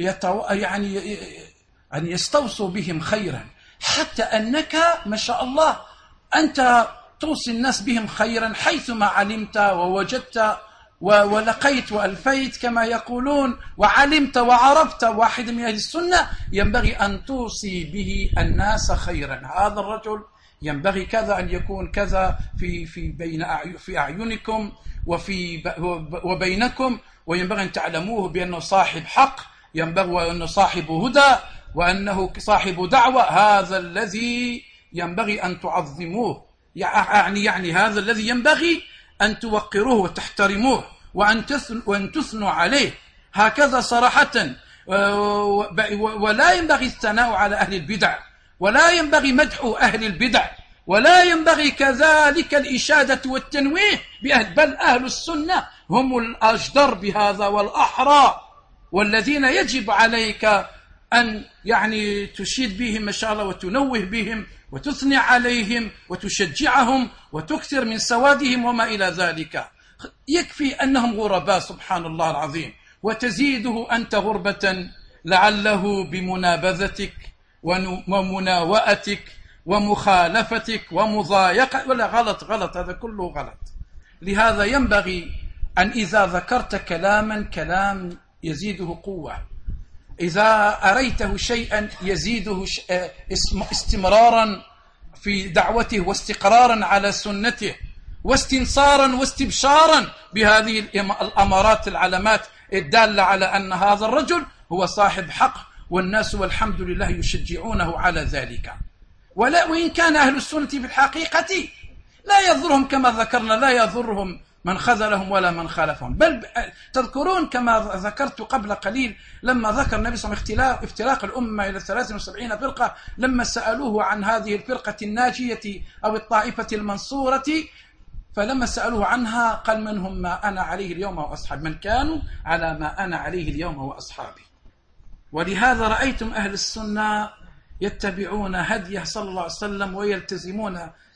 أن يستوصوا بهم خيرا، حتى أنك ما شاء الله أنت توصي الناس بهم خيرا حيثما علمت ووجدت ولقيت وألفيت كما يقولون، وعلمت وعرفت واحد من أهل السنة، ينبغي أن توصي به الناس خيرا. هذا الرجل ينبغي كذا أن يكون كذا في أعينكم وبينكم، وينبغي أن تعلموه بأنه صاحب حق، ينبغي أنه صاحب هدى، وأنه صاحب دعوة. هذا الذي ينبغي أن تعظموه، يعني هذا الذي ينبغي أن توقروه وتحترموه وأن تثنوا عليه هكذا صراحة. ولا ينبغي الثناء على أهل البدع، ولا ينبغي مدح أهل البدع، ولا ينبغي كذلك الإشادة والتنويه بل أهل السنة هم الأجدر بهذا والأحرى، والذين يجب عليك أن يعني تشيد بهم ما شاء الله، وتنوه بهم، وتثني عليهم، وتشجعهم، وتكثر من سوادهم وما إلى ذلك. يكفي أنهم غرباء، سبحان الله العظيم، وتزيده أنت غربة لعله بمنابذتك ومناوأتك ومخالفتك ومضايقة، ولا غلط، هذا كله غلط. لهذا ينبغي أن إذا ذكرت كلام يزيده قوة، إذا أريته شيئا يزيده استمرارا في دعوته، واستقرارا على سنته، واستنصارا واستبشارا بهذه الأمارات العلامات الدالة على أن هذا الرجل هو صاحب حق، والناس والحمد لله يشجعونه على ذلك. وإن كان أهل السنة في الحقيقة لا يضرهم كما ذكرنا، لا يضرهم من خذلهم ولا من خالفهم. بل تذكرون كما ذكرت قبل قليل لما ذكر النبي صلى الله عليه وسلم افتراق الأمة إلى 73 فرقة، لما سألوه عن هذه الفرقة الناجية أو الطائفة المنصورة، فلما سألوه عنها قال: منهم ما أنا عليه اليوم وأصحابي، من كانوا على ما أنا عليه اليوم وأصحابي. ولهذا رأيتم أهل السنة يتبعون هديه صلى الله عليه وسلم، ويلتزمون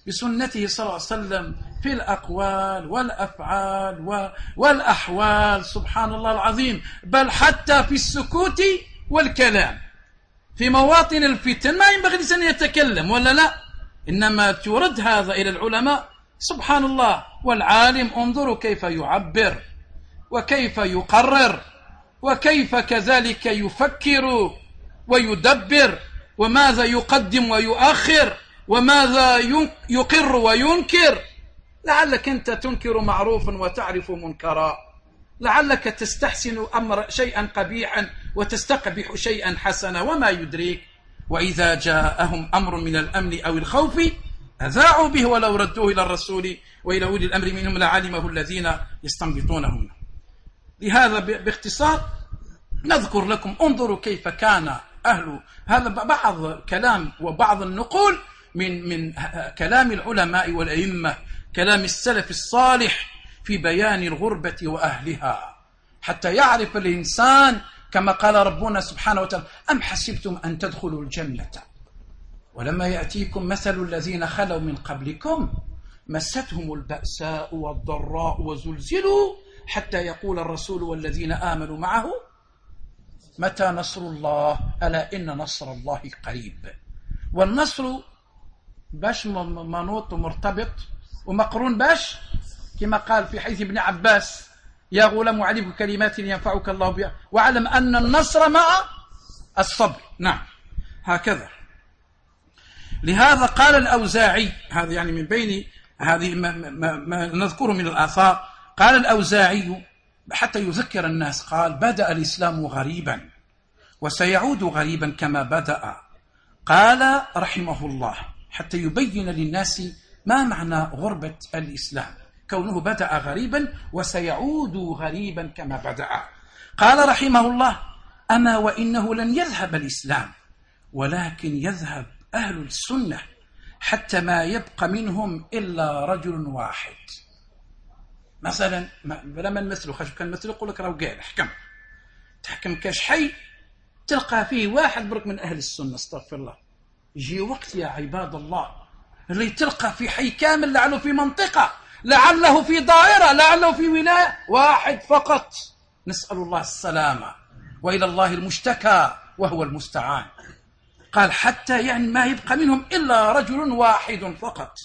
بسنته صلى الله عليه وسلم في الأقوال والأفعال والأحوال، سبحان الله العظيم، بل حتى في السكوت والكلام في مواطن الفتن ما ينبغي الإنسان يتكلم ولا لا، إنما ترد هذا إلى العلماء. سبحان الله. والعالم انظروا كيف يعبر وكيف يقرر وكيف كذلك يفكر ويدبر، وماذا يقدم ويؤخر، وماذا يقر وينكر. لعلك أنت تنكر معروفا وتعرف منكرا، لعلك تستحسن شيئا قبيحا وتستقبح شيئا حسنا، وما يدريك. وإذا جاءهم أمر من الأمن أو الخوف أذاعوا به ولو ردوه إلى الرسول وإلى أولي الأمر منهم لعلمه الذين يستنبطونه منه. لهذا باختصار نذكر لكم، انظروا كيف كان أهل هذا بعض كلام وبعض النقول من كلام العلماء والأئمة، كلام السلف الصالح في بيان الغربة وأهلها، حتى يعرف الإنسان كما قال ربنا سبحانه وتعالى: أم حسبتم أن تدخلوا الجنة ولما يأتيكم مثل الذين خلوا من قبلكم مستهم البأساء والضراء وزلزلوا حتى يقول الرسول والذين آمنوا معه متى نصر الله ألا إن نصر الله قريب. والنصر باش منوط ومرتبط ومقرون باش كما قال في حديث ابن عباس: يا غلام عليك كلمات ينفعك الله بها واعلم أن النصر مع الصبر. نعم هكذا. لهذا قال الأوزاعي، هذا يعني من بين هذه ما نذكره من الآثار، قال الأوزاعي حتى يذكر الناس، قال: بدأ الإسلام غريبا وسيعود غريبا كما بدأ. قال رحمه الله حتى يبين للناس ما معنى غربة الإسلام، كونه بدأ غريبا وسيعود غريبا كما بدأ. قال رحمه الله: أما وإنه لن يذهب الإسلام ولكن يذهب أهل السنة حتى ما يبقى منهم إلا رجل واحد. مثلا لما نمثله خشب كان مثله يقول لك: راهو قاعد تحكم كاش حي تلقى فيه واحد برك من أهل السنة، استغفر الله. يجي وقت يا عباد الله اللي تلقى في حي كامل، لعله في منطقة، لعله في دائرة، لعله في ولاية، واحد فقط. نسأل الله السلامة، وإلى الله المشتكى وهو المستعان. قال حتى يعني ما يبقى منهم إلا رجل واحد فقط.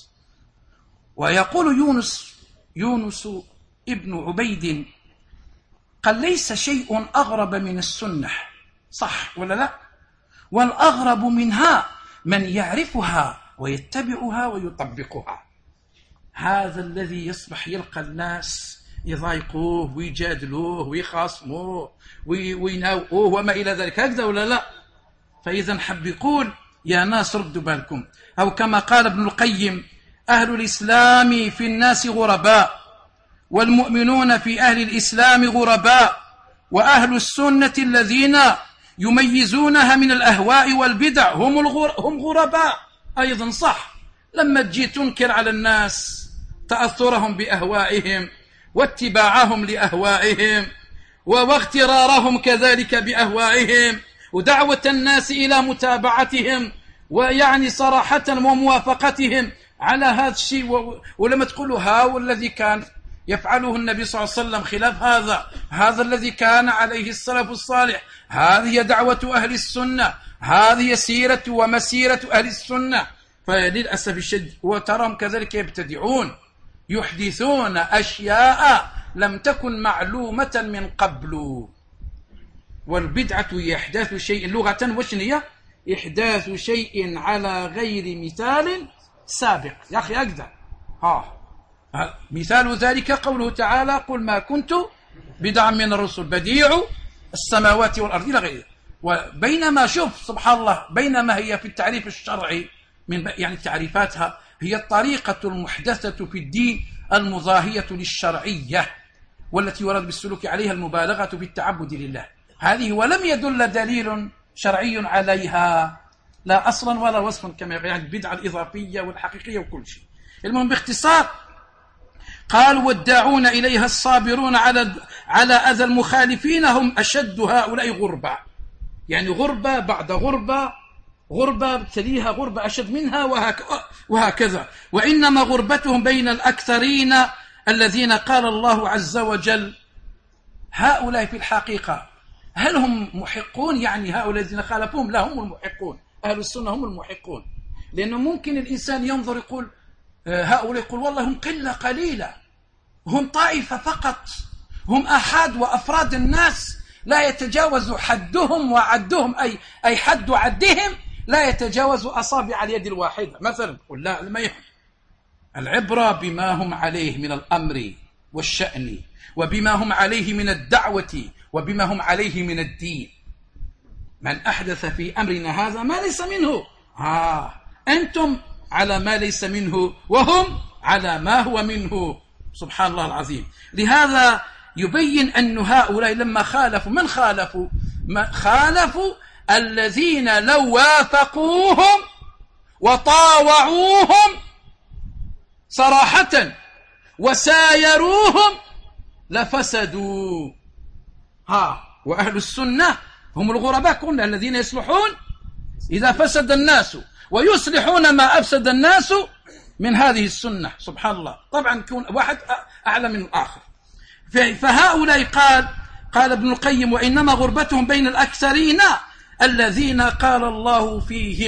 ويقول يونس ابن عبيد قال: ليس شيء أغرب من السنة، صح ولا لا؟ والأغرب منها من يعرفها ويتبعها ويطبقها. هذا الذي يصبح يلقى الناس يضايقوه ويجادلوه ويخاصموه ويناوئوه وما إلى ذلك، هكذا ولا لا؟ فإذا حب يقول: يا ناس ردوا بالكم، أو كما قال ابن القيم: أهل الإسلام في الناس غرباء، والمؤمنون في أهل الإسلام غرباء، وأهل السنة الذين يميزونها من الأهواء والبدع هم غرباء أيضا. صح، لما تجي تنكر على الناس تأثرهم بأهوائهم واتباعهم لأهوائهم واغترارهم كذلك بأهوائهم ودعوة الناس إلى متابعتهم ويعني صراحة وموافقتهم على هذا الشيء، ولما تقولوا ها والذي كان يفعله النبي صلى الله عليه وسلم خلاف هذا الذي كان عليه السلف الصالح، هذه دعوة أهل السنة، هذه سيرة ومسيرة أهل السنة. فللأسف الشديد وتراهم كذلك يبتدعون، يحدثون أشياء لم تكن معلومة من قبل. والبدعة هي إحداث شيء لغة وشنية، إحداث شيء على غير مثال سابق. يا أخي أقدر مثال ذلك قوله تعالى: قل ما كنت بدعا من الرسل بديع السماوات والأرض إلى غيره. وبينما شوف سبحان الله، بينما هي في التعريف الشرعي من يعني تعريفاتها هي الطريقة المحدثة في الدين المضاهية للشرعية، والتي يراد بالسلوك عليها المبالغة في التعبد لله. هذه ولم يدل دليل شرعي عليها لا أصلا ولا وصفا، كما يعني البدعة الإضافية والحقيقية وكل شيء. المهم باختصار قال: والداعون إليها الصابرون على أذى المخالفين هم أشد هؤلاء غربة. يعني غربة بعد غربة غربة تليها غربة أشد منها وهكذا. وإنما غربتهم بين الأكثرين الذين قال الله عز وجل هؤلاء في الحقيقة هل هم محقون؟ يعني هؤلاء الذين خالفوهم لا، هم المحقون، أهل السنة هم المحقون. لأنه ممكن الإنسان ينظر يقول هؤلاء، يقول والله هم قلة قليلة، هم طائفة فقط، هم أحد وأفراد الناس لا يتجاوز حدهم وعدهم، أي حد عدهم لا يتجاوز أصابع اليد الواحدة مثلا. قل لا، ما يهم. العبرة بما هم عليه من الأمر والشأن، وبما هم عليه من الدعوة، وبما هم عليه من الدين. من أحدث في أمرنا هذا ما ليس منه، أنتم على ما ليس منه وهم على ما هو منه، سبحان الله العظيم. لهذا يبين أن هؤلاء لما خالفوا، من خالفوا؟ خالفوا الذين لو وافقوهم وطاوعوهم صراحة وسايروهم لفسدوا. وأهل السنة هم الغرباء، كنا الذين يصلحون إذا فسد الناس ويصلحون ما أفسد الناس من هذه السنة، سبحان الله. طبعا يكون واحد أعلى من الآخر. فهؤلاء قال ابن القيم وإنما غربتهم بين الأكثرين الذين قال الله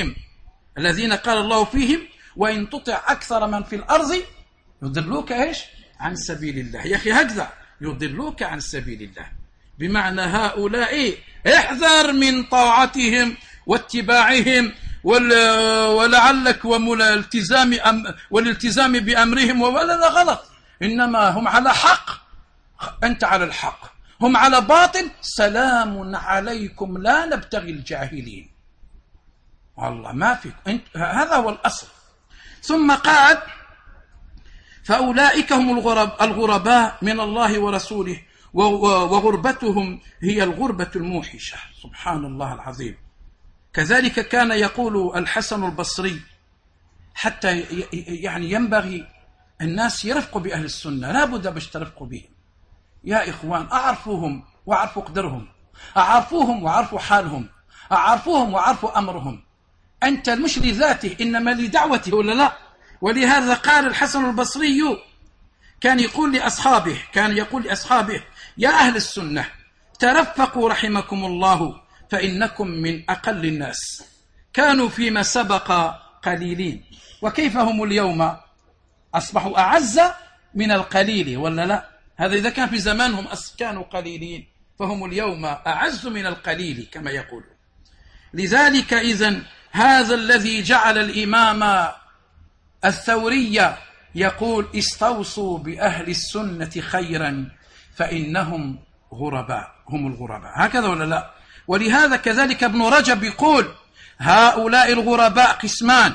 فيهم وإن تطع أكثر من في الأرض يضلوك عن سبيل الله. يا أخي هكذا يضلوك عن سبيل الله، بمعنى هؤلاء احذر من طاعتهم واتباعهم ولعلك والالتزام بأمرهم، ولا غلط، إنما هم على حق، أنت على الحق، هم على باطل، سلام عليكم لا نبتغي الجاهلين. والله ما فيك هذا هو الأصل. ثم قال فأولئك هم الغرباء من الله ورسوله، وغربتهم هي الغربة الموحشة، سبحان الله العظيم. كذلك كان يقول الحسن البصري، حتى يعني ينبغي الناس يرفقوا بأهل السنة، لا بد باش ترفقوا بهم يا إخوان، أعرفوهم وأعرفوا قدرهم، أعرفوهم وأعرفوا حالهم، أعرفوهم وأعرفوا أمرهم. أنت مش لذاته إنما لدعوته، ولا لا؟ ولهذا قال الحسن البصري كان يقول لأصحابه يا أهل السنة ترفقوا رحمكم الله، فإنكم من أقل الناس، كانوا فيما سبق قليلين، وكيف هم اليوم؟ أصبحوا أعز من القليل، ولا لا؟ هذا إذا كان في زمانهم كانوا قليلين، فهم اليوم أعز من القليل كما يقول. لذلك إذن هذا الذي جعل الإمام الثوري يقول استوصوا بأهل السنة خيرا فإنهم غرباء، هم الغرباء، هكذا ولا لا؟ ولهذا كذلك ابن رجب يقول هؤلاء الغرباء قسمان،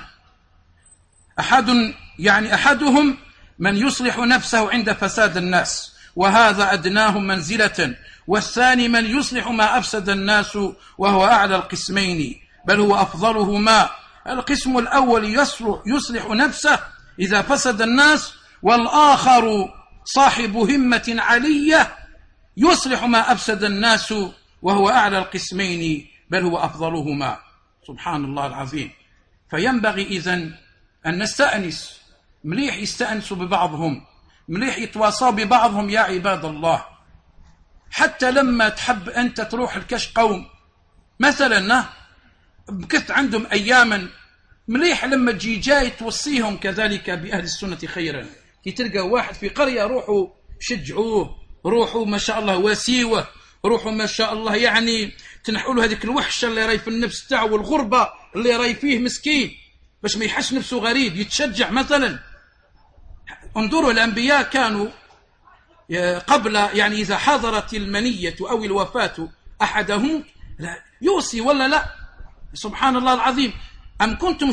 أحدهم من يصلح نفسه عند فساد الناس وهذا أدناهم منزلة، والثاني من يصلح ما أفسد الناس وهو أعلى القسمين بل هو أفضلهما. القسم الأول يصلح نفسه إذا فسد الناس، والآخر صاحب همة علية يصلح ما أفسد الناس وهو أعلى القسمين بل هو أفضلهما، سبحان الله العظيم. فينبغي إذن أن نستأنس، مليح يستأنسوا ببعضهم، مليح يتواصوا ببعضهم يا عباد الله. حتى لما تحب أنت تروح الكش قوم مثلا بكث عندهم أياما، مليح لما تجي جاي توصيهم كذلك بأهل السنة خيرا. كي تلقى واحد في قرية روحوا شجعوه، روحوا ما شاء الله واسيوه، روحوا ما شاء الله يعني تنحوا له هذيك الوحشة اللي راي في النفس تاعه والغربة اللي راي فيه مسكين، باش ما يحس نفسه غريب يتشجع مثلا. انظروا الأنبياء كانوا قبل يعني إذا حضرت المنية أو الوفاة أحدهم يوصي ولا لا؟ سبحان الله العظيم. أم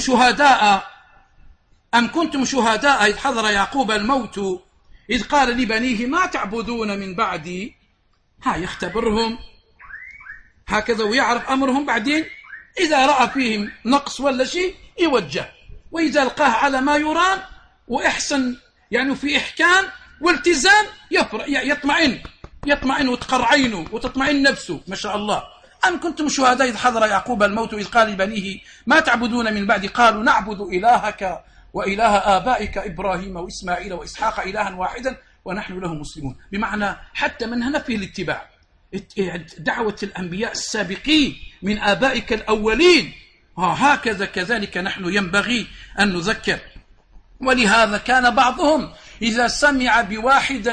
كنتم شهداء إذ حضر يعقوب الموت إذ قال لبنيه ما تعبدون من بعدي؟ يختبرهم هكذا ويعرف أمرهم، بعدين إذا رأى فيهم نقص ولا شيء يوجه، وإذا لقاه على ما يرام وإحسن يعني في إحكام والتزام يطمئن وتقر عينه وتطمئن نفسه ما شاء الله. أم كنتم شهداء إذ حضر يعقوب الموت إذ قال لبنيه ما تعبدون من بعد قالوا نعبد إلهك وإله آبائك إبراهيم وإسماعيل وإسحاق إلها واحدا ونحن له مسلمون. بمعنى حتى من هنا فيه الاتباع، دعوة الأنبياء السابقين من آبائك الأولين، هكذا كذلك نحن ينبغي أن نذكر. ولهذا كان بعضهم إذا سمع بواحد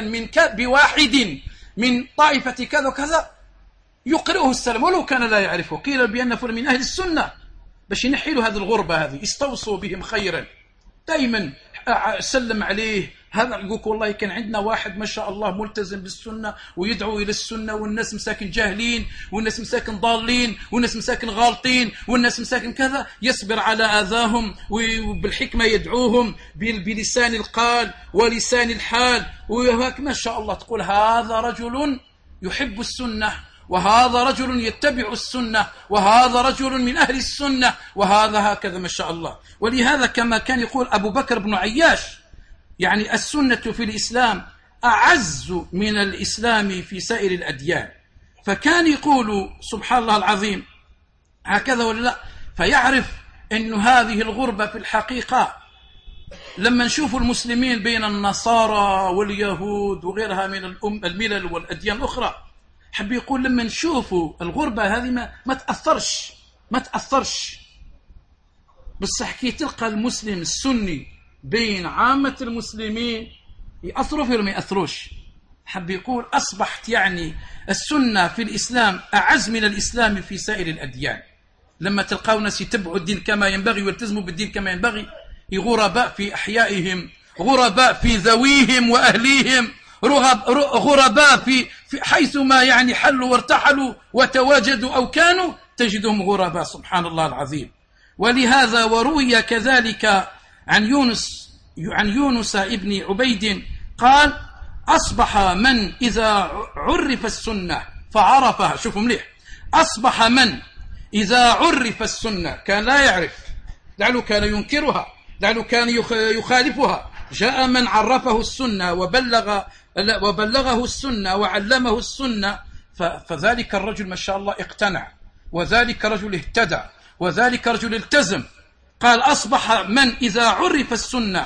من طائفة كذا وكذا يقرئه السلام ولو كان لا يعرفه. قيل بأن فلان من أهل السنة باش ينحيلوا هذه الغربة هذه، استوصوا بهم خيرا، دائما سلم عليه. هذا يقولك والله كان عندنا واحد ما شاء الله ملتزم بالسنة ويدعو إلى السنة، والناس مساكن جاهلين، والناس مساكن ضالين، والناس مساكن غالطين، والناس مساكن كذا، يصبر على آذاهم وبالحكمة يدعوهم بلسان القال ولسان الحال، وهيك ما شاء الله تقول هذا رجل يحب السنة، وهذا رجل يتبع السنة، وهذا رجل من أهل السنة، وهذا هكذا ما شاء الله. ولهذا كما كان يقول أبو بكر بن عياش يعني السنة في الإسلام أعز من الإسلام في سائر الأديان. فكان يقول سبحان الله العظيم هكذا ولا لا، فيعرف أن هذه الغربة في الحقيقة لما نشوف المسلمين بين النصارى واليهود وغيرها من الملل والأديان الأخرى، حب يقول لما نشوفوا الغربة هذه ما تأثرش. بصح كي تلقى المسلم السني بين عامة المسلمين يأثروا فيه ما يأثروش. حب يقول أصبحت يعني السنة في الإسلام أعز من الإسلام في سائر الأديان. لما تلقوا ناس يتبعوا الدين كما ينبغي ويلتزموا بالدين كما ينبغي، غرباء في أحيائهم، غرباء في ذويهم وأهليهم، غرباء في حيثما يعني حلوا وارتحلوا وتواجدوا أو كانوا تجدهم غرباء سبحان الله العظيم. ولهذا وروي كذلك عن يونس ابن عبيد قال أصبح من إذا عرف السنة فعرفها، شوفوا مليح، أصبح من إذا عرف السنة كان لا يعرف، لعله كان ينكرها، لعله كان يخالفها، جاء من عرفه السنة وبلغه السنة وعلمه السنة، فذلك الرجل ما شاء الله اقتنع، وذلك رجل اهتدى، وذلك رجل التزم. قال أصبح من إذا عرف السنة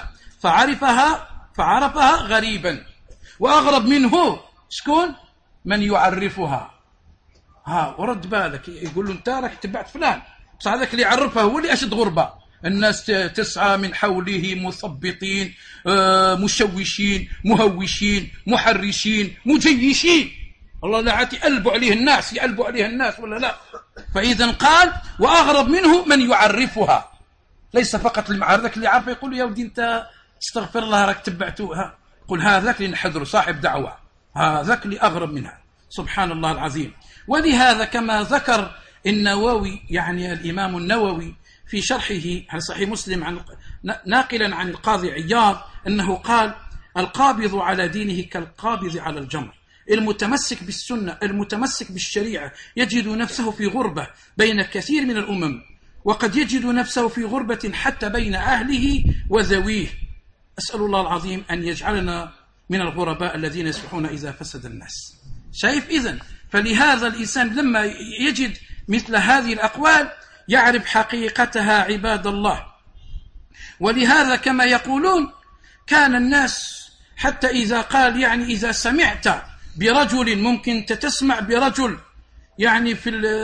فعرفها غريبا، وأغرب منه شكون؟ من يعرفها. ورد بالك يقول له أنت راك تبعت فلان، بس هذاك اللي يعرفها هو اللي أشد غربة. الناس تسعى من حوله مثبطين، مشوشين، مهوشين، محرشين، مجيشين، الله لا عاد يقلبوا عليه الناس ولا لا. فإذا قال وأغرب منه من يعرفها، ليس فقط المعارضك اللي عارفه يقول يا ودي أنت استغفر الله راك تبعتوها، قل هذاك اللي نحذره صاحب دعوة، هذاك اللي أغرب منها سبحان الله العظيم. ولهذا كما ذكر النووي يعني الإمام النووي في شرحه على صحيح مسلم ناقلا عن القاضي عياض أنه قال القابض على دينه كالقابض على الجمر، المتمسك بالسنة المتمسك بالشريعة يجد نفسه في غربة بين كثير من الأمم، وقد يجد نفسه في غربة حتى بين أهله وذويه. أسأل الله العظيم أن يجعلنا من الغرباء الذين يصلحون إذا فسد الناس. شايف إذن؟ فلهذا الإنسان لما يجد مثل هذه الأقوال يعرف حقيقتها عباد الله. ولهذا كما يقولون كان الناس حتى إذا قال يعني إذا سمعت برجل، ممكن تسمع برجل يعني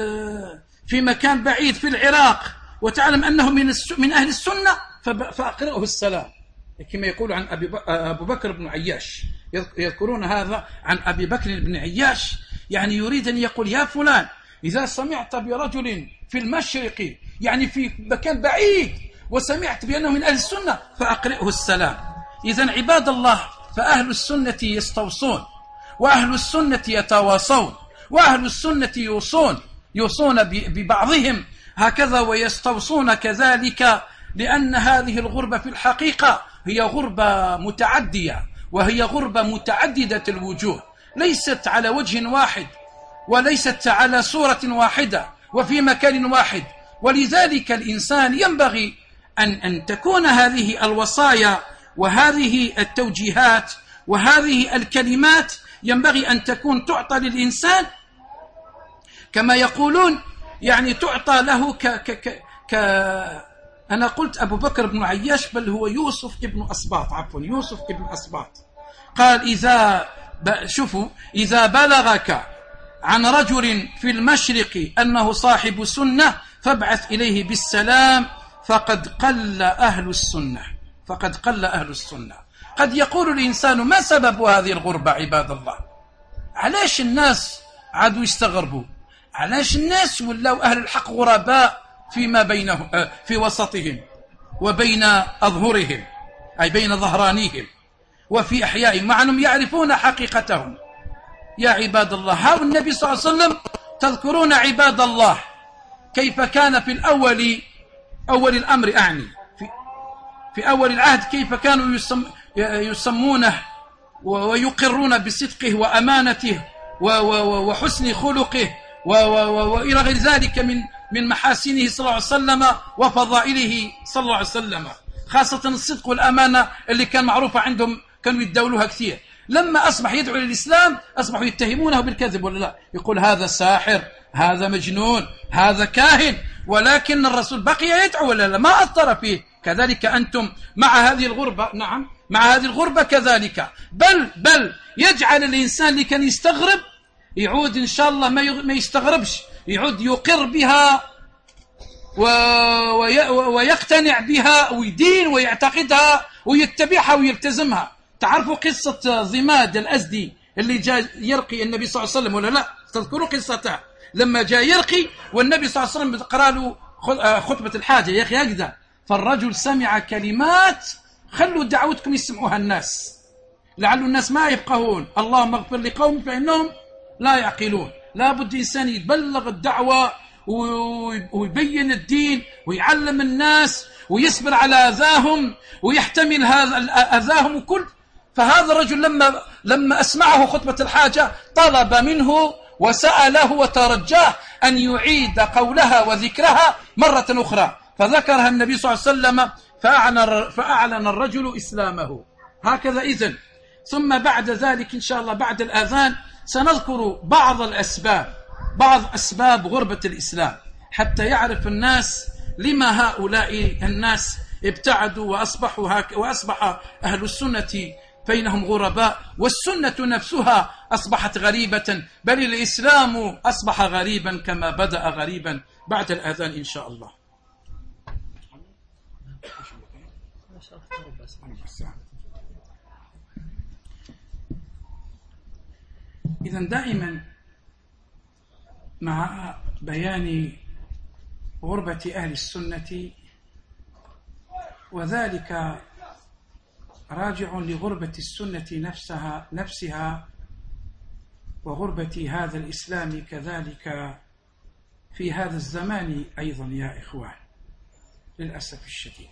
في مكان بعيد في العراق وتعلم أنه من أهل السنة فأقرأه السلام، كما يقول عن أبو بكر بن عياش، يذكرون هذا عن أبي بكر بن عياش، يعني يريد أن يقول يا فلان إذا سمعت برجل في المشرق يعني في مكان بعيد وسمعت بأنه من أهل السنة فأقرئه السلام. إذن عباد الله فأهل السنة يستوصون، وأهل السنة يتواصون، وأهل السنة يوصون ببعضهم هكذا ويستوصون كذلك، لأن هذه الغربة في الحقيقة هي غربة متعدية، وهي غربة متعددة الوجوه، ليست على وجه واحد وليست على صورة واحدة وفي مكان واحد. ولذلك الإنسان ينبغي أن تكون هذه الوصايا وهذه التوجيهات وهذه الكلمات ينبغي أن تكون تعطى للإنسان كما يقولون يعني تعطى له ك أنا قلت أبو بكر بن عياش، بل هو يوسف ابن أسباط، عفوا يوسف ابن أسباط. قال شوفوا، إذا بلغك عن رجل في المشرق أنه صاحب سنة فابعث إليه بالسلام فقد قل أهل السنة، فقد قل أهل السنة. قد يقول الإنسان ما سبب هذه الغربة عباد الله؟ علاش الناس عادوا يستغربوا؟ علاش الناس ولاو أهل الحق غرباء فيما بينهم، في وسطهم وبين أظهرهم، أي بين ظهرانيهم وفي أحيائهم، مع أنهم يعرفون حقيقتهم. يا عباد الله، هاو النبي صلى الله عليه وسلم تذكرون عباد الله كيف كان في أول الأمر، أعني في أول العهد، كيف كانوا يسمونه ويقرون بصدقه وأمانته وحسن خلقه وإلى غير ذلك من محاسنه صلى الله عليه وسلم وفضائله صلى الله عليه وسلم، خاصة الصدق والأمانة اللي كان معروفة عندهم، كانوا يتداولوها كثير. لما أصبح يدعو للإسلام أصبحوا يتهمونه بالكذب، ولا لا؟ يقول هذا ساحر، هذا مجنون، هذا كاهن، ولكن الرسول بقي يدعو ولا لا؟ ما أثر فيه. كذلك أنتم مع هذه الغربة، نعم مع هذه الغربة كذلك، بل يجعل الإنسان اللي كان يستغرب يعود إن شاء الله ما يستغربش، يعود يقر بها ويقتنع بها ويدين ويعتقدها ويتبعها ويلتزمها. تعرفوا قصة ضماد الأزدي اللي جاء يرقي النبي صلى الله عليه وسلم ولا لا؟ تذكروا قصته لما جاء يرقي والنبي صلى الله عليه وسلم قرأ له خطبة الحاجة، يا أخي هكذا، فالرجل سمع كلمات خلوا دعوتكم يسمعوها الناس، لعل الناس ما يفقهون. اللهم اغفر لقوم فإنهم لا يعقلون. لا بد إنسان يبلغ الدعوة ويبين الدين ويعلم الناس ويصبر على أذاهم ويحتمل هذا أذاهم وكل. فهذا الرجل لما أسمعه خطبة الحاجة طلب منه وسأله وترجاه أن يعيد قولها وذكرها مرة أخرى، فذكرها النبي صلى الله عليه وسلم فأعلن الرجل إسلامه. هكذا إذن. ثم بعد ذلك إن شاء الله بعد الآذان سنذكر بعض أسباب غربة الإسلام حتى يعرف الناس لما هؤلاء الناس ابتعدوا وأصبح أهل السنة بينهم غرباء، والسنة نفسها أصبحت غريبة، بل الإسلام أصبح غريبا كما بدأ غريبا. بعد الآذان إن شاء الله. إذن دائما مع بيان غربة أهل السنة، وذلك راجع لغربة السنة نفسها وغربة هذا الإسلام كذلك في هذا الزمان أيضا يا إخوان، للأسف الشديد.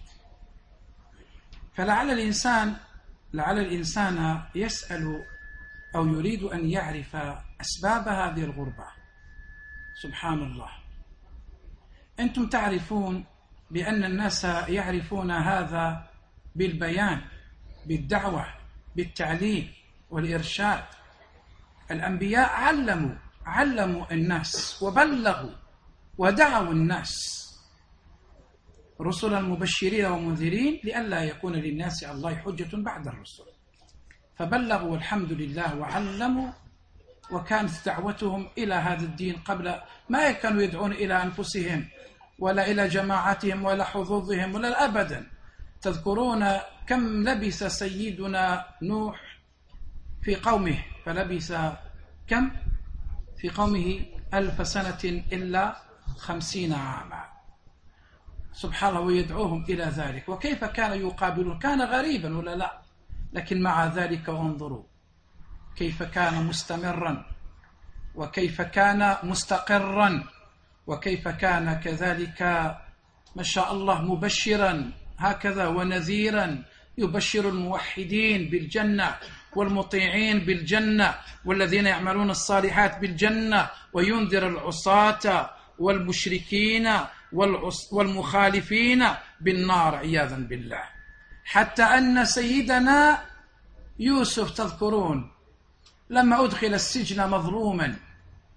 فلعل الإنسان يسأل أو يريد أن يعرف أسباب هذه الغربة. سبحان الله، أنتم تعرفون بأن الناس يعرفون هذا بالبيان، بالدعوة، بالتعليم والإرشاد. الأنبياء علموا الناس وبلغوا ودعوا الناس رسلا مبشرين ومنذرين لئلا يكون للناس على الله حجة بعد الرسل، فبلغوا والحمد لله وعلموا، وكانت دعوتهم إلى هذا الدين قبل ما كانوا يدعون إلى أنفسهم ولا إلى جماعتهم ولا حظوظهم ولا أبدا. تذكرون كم لبس سيدنا نوح في قومه، فلبس كم في قومه 1000 سنة إلا 50 عاما. سبحان الله، ويدعوهم إلى ذلك. وكيف كان يقابلون؟ كان غريبا ولا لا؟ لكن مع ذلك انظروا كيف كان مستمرا، وكيف كان مستقرا، وكيف كان كذلك ما شاء الله مبشرا هكذا ونذيرا، يبشر الموحدين بالجنة والمطيعين بالجنة والذين يعملون الصالحات بالجنة، وينذر العصاة والمشركين والمخالفين بالنار عياذا بالله. حتى أن سيدنا يوسف تذكرون لما أدخل السجن مظلوما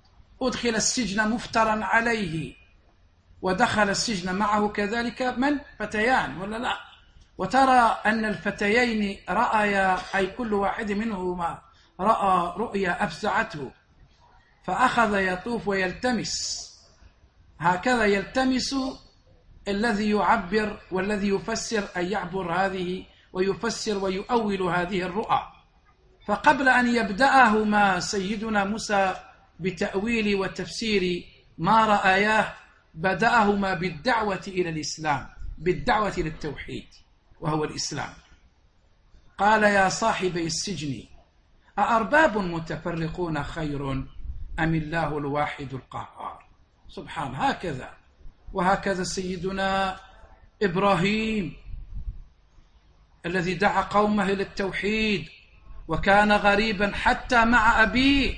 أدخل السجن مفترا عليه، ودخل السجن معه كذلك من؟ فتيان ولا لا؟ وترى أن الفتيين رأيا، أي كل واحد منهما رأى رؤيا أفزعته، فأخذ يطوف ويلتمس، هكذا يلتمس الذي يعبر والذي يفسر، أن يعبر هذه ويفسر ويؤول هذه الرؤى. فقبل أن يبدأهما سيدنا موسى بتأويل وتفسير ما رأياه، بدأهما بالدعوة إلى الإسلام، بالدعوة للتوحيد وهو الإسلام. قال: يا صاحبي السجن أأرباب متفرقون خير أم الله الواحد القهار؟ سبحان. هكذا وهكذا سيدنا إبراهيم الذي دعا قومه للتوحيد وكان غريبا حتى مع أبيه،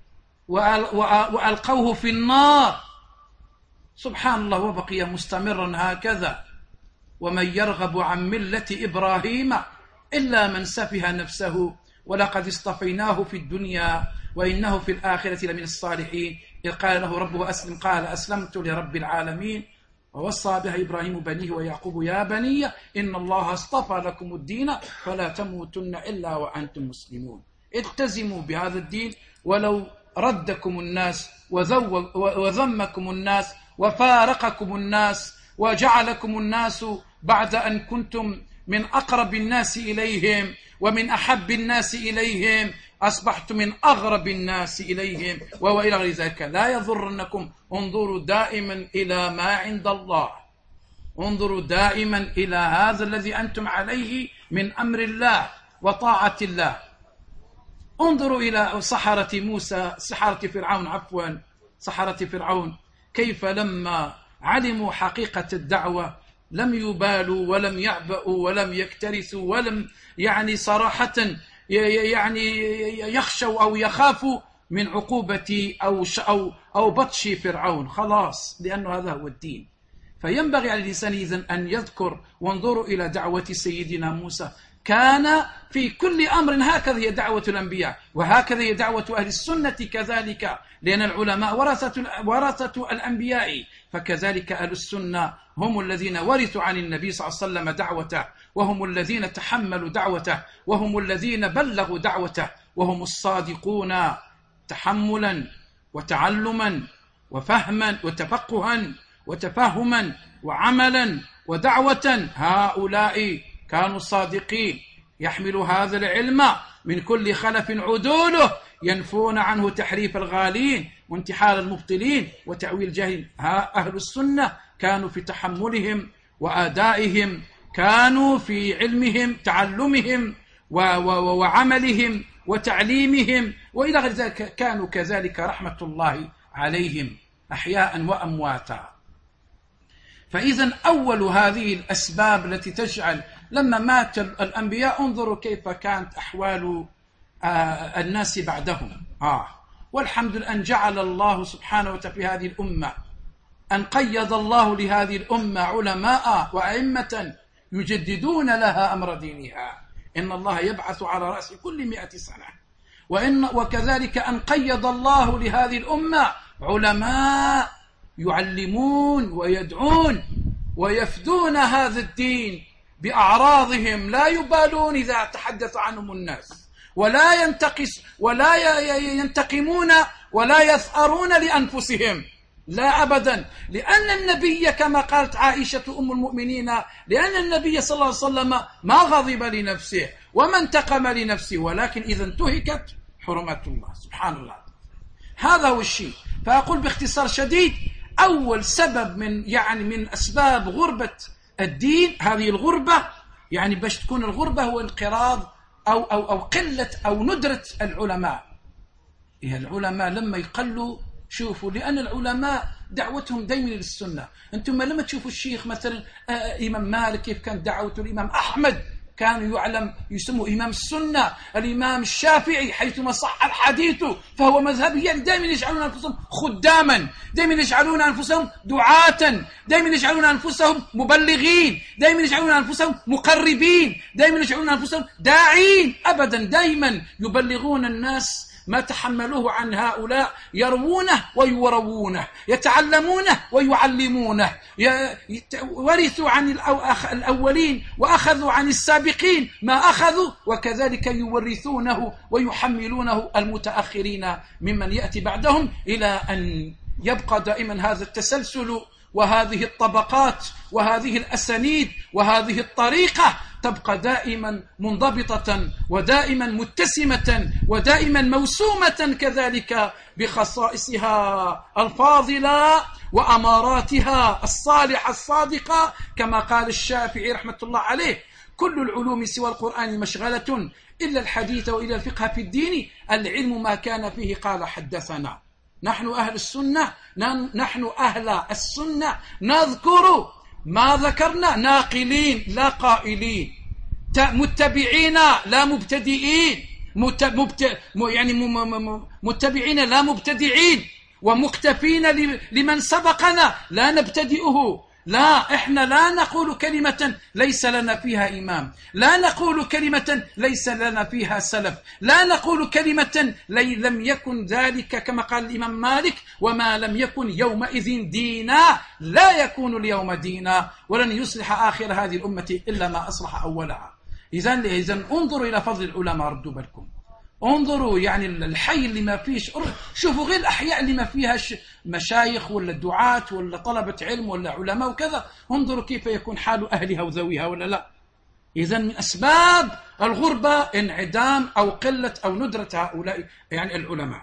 وألقوه في النار، سبحان الله، وبقي مستمرا هكذا. ومن يرغب عن ملة إبراهيم إلا من سفه نفسه ولقد اصطفيناه في الدنيا وإنه في الآخرة لمن الصالحين. إذ قال له ربه أسلم قال أسلمت لرب العالمين. ووصى بها إبراهيم بنيه ويعقوب يا بني إن الله اصطفى لكم الدين فلا تموتن إلا وأنتم مسلمون. التزموا بهذا الدين ولو ردكم الناس وذمكم الناس وفارقكم الناس وجعلكم الناس بعد أن كنتم من أقرب الناس إليهم ومن أحب الناس إليهم أصبحت من أغرب الناس إليهم وإلى غير ذلك. لا يضرنكم، انظروا دائما إلى ما عند الله، انظروا دائما إلى هذا الذي أنتم عليه من أمر الله وطاعة الله. انظروا إلى سحرة فرعون كيف لما علموا حقيقة الدعوة لم يبالوا ولم يعبأوا ولم يكترثوا ولم صراحة يخشوا أو يخافوا من عقوبة أو بطش فرعون، خلاص، لأنه هذا هو الدين. فينبغي على الإنسان إذن أن يذكر. وانظروا إلى دعوة سيدنا موسى، كان في كل أمر هكذا هي دعوة الأنبياء، وهكذا هي دعوة أهل السنة كذلك، لأن العلماء ورثة الأنبياء، فكذلك أهل السنة هم الذين ورثوا عن النبي صلى الله عليه وسلم دعوته، وهم الذين تحملوا دعوته، وهم الذين بلغوا دعوته، وهم الصادقون تحملا وتعلما وفهما وتفقها وتفهما وعملا ودعوة. هؤلاء كانوا صادقين، يحملوا هذا العلم من كل خلف عدوله، ينفون عنه تحريف الغالين وانتحال المبطلين وتأويل الجاهلين. أهل السنة كانوا في تحملهم وآدائهم، كانوا في علمهم، تعلمهم وعملهم وتعليمهم وإلى غير ذلك، كانوا كذلك رحمة الله عليهم أحياء وأمواتا. فإذا أول هذه الأسباب التي تجعل لما مات الأنبياء، انظروا كيف كانت أحوال الناس بعدهم. والحمد لله أن جعل الله سبحانه وتعالى في هذه الأمة، أن قيض الله لهذه الأمة علماء وأئمة يجددون لها أمر دينها. إن الله يبعث على رأس كل 100 سنة. وكذلك أن قيض الله لهذه الأمة علماء يعلمون ويدعون ويفدون هذا الدين بأعراضهم، لا يبالون إذا تحدث عنهم الناس، ولا ينتقمون ولا يثأرون لأنفسهم، لا أبدا، لأن النبي كما قالت عائشة أم المؤمنين، لأن النبي صلى الله عليه وسلم ما غضب لنفسه وما انتقم لنفسه، ولكن إذا انتهكت حرمات الله سبحان الله. هذا هو الشيء. فأقول باختصار شديد، أول سبب من أسباب غربة الدين هذه الغربة، باش تكون الغربة هو انقراض أو قلة أو ندرة العلماء. العلماء لما يقلوا، شوفوا، لأن العلماء دعوتهم دائما للسنة. أنتم لما تشوفوا الشيخ مثلا إمام مالك كيف كانت دعوته، الإمام أحمد كان يعلم يسمى إمام السنة، الإمام الشافعي حيثما صح الحديث فهو مذهبي، دائما يجعلون أنفسهم خداما، دائما يجعلون أنفسهم دعاة، دائما يجعلون أنفسهم مبلغين، دائما يجعلون أنفسهم مقربين، دائما يجعلون أنفسهم داعين، أبدا، دائما يبلغون الناس ما تحملوه عن هؤلاء، يروونه ويروونه، يتعلمونه ويعلمونه، ورثوا عن الأولين وأخذوا عن السابقين ما أخذوا، وكذلك يورثونه ويحملونه المتأخرين ممن يأتي بعدهم، إلى أن يبقى دائما هذا التسلسل وهذه الطبقات وهذه الأسانيد وهذه الطريقة تبقى دائما منضبطة ودائما متسمة ودائما موسومة كذلك بخصائصها الفاضلة وأماراتها الصالحة الصادقة، كما قال الشافعي رحمة الله عليه: كل العلوم سوى القرآن مشغلة إلا الحديث وإلا الفقه في الدين، العلم ما كان فيه قال حدثنا. نحن أهل السنة، نحن أهل السنة نذكر ما ذكرنا ناقلين لا قائلين، متبعين لا مبتدئين، متبعين لا مبتدعين، ومقتفين لمن سبقنا لا نبتدئه. لا، إحنا لا نقول كلمة ليس لنا فيها إمام، لا نقول كلمة ليس لنا فيها سلف، لا نقول كلمة لم يكن ذلك كما قال الإمام مالك: وما لم يكن يومئذ دينا لا يكون اليوم دينا، ولن يصلح آخر هذه الأمة إلا ما أصلح أولها. إذن انظروا إلى فضل العلماء، ردوا بالكم، انظروا يعني الحي اللي ما فيش، شوفوا غير الأحياء اللي ما فيها مشايخ ولا دعاة ولا طلبة علم ولا علماء وكذا، انظروا كيف يكون حال أهلها وذويها ولا لا. إذن من أسباب الغربة انعدام أو قلة أو ندرة هؤلاء يعني العلماء.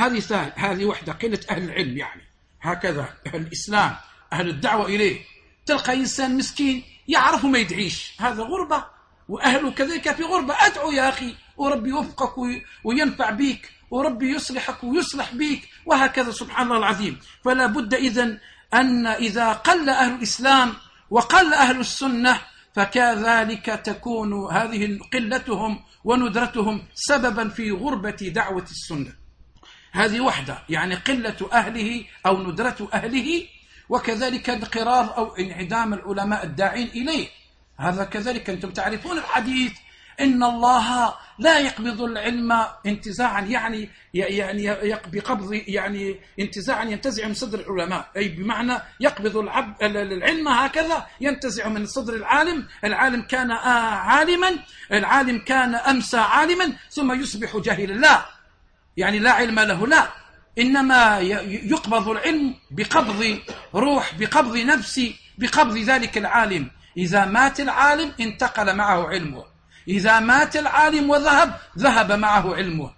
هذه وحدة، قلة أهل العلم، يعني هكذا أهل الإسلام أهل الدعوة إليه. تلقى إنسان مسكين يعرف ما يدعيش، هذا غربة، وأهله كذلك في غربة. أدعو يا أخي وربي يوفقك وينفع بيك، وربي يصلحك ويصلح بيك، وهكذا سبحان الله العظيم. فلا بد إذن أن إذا قل أهل الإسلام وقل أهل السنة فكذلك تكون هذه قلتهم وندرتهم سببا في غربة دعوة السنة. هذه وحدة، يعني قلة أهله أو ندرة أهله، وكذلك انقراض أو انعدام العلماء الداعين إليه. هذا كذلك أنتم تعرفون الحديث: إن الله لا يقبض العلم انتزاعا، يعني بقبض، يعني انتزاعا ينتزع من صدر العلماء، أي بمعنى يقبض العلم هكذا ينتزع من صدر العالم. العالم كان عالما، العالم كان أمسى عالما ثم يصبح جاهلا، لا، يعني لا علم له، لا، إنما يقبض العلم بقبض روح، بقبض نفس، بقبض ذلك العالم. إذا مات العالم انتقل معه علمه، إذا مات العالم وذهب ذهب معه علمه،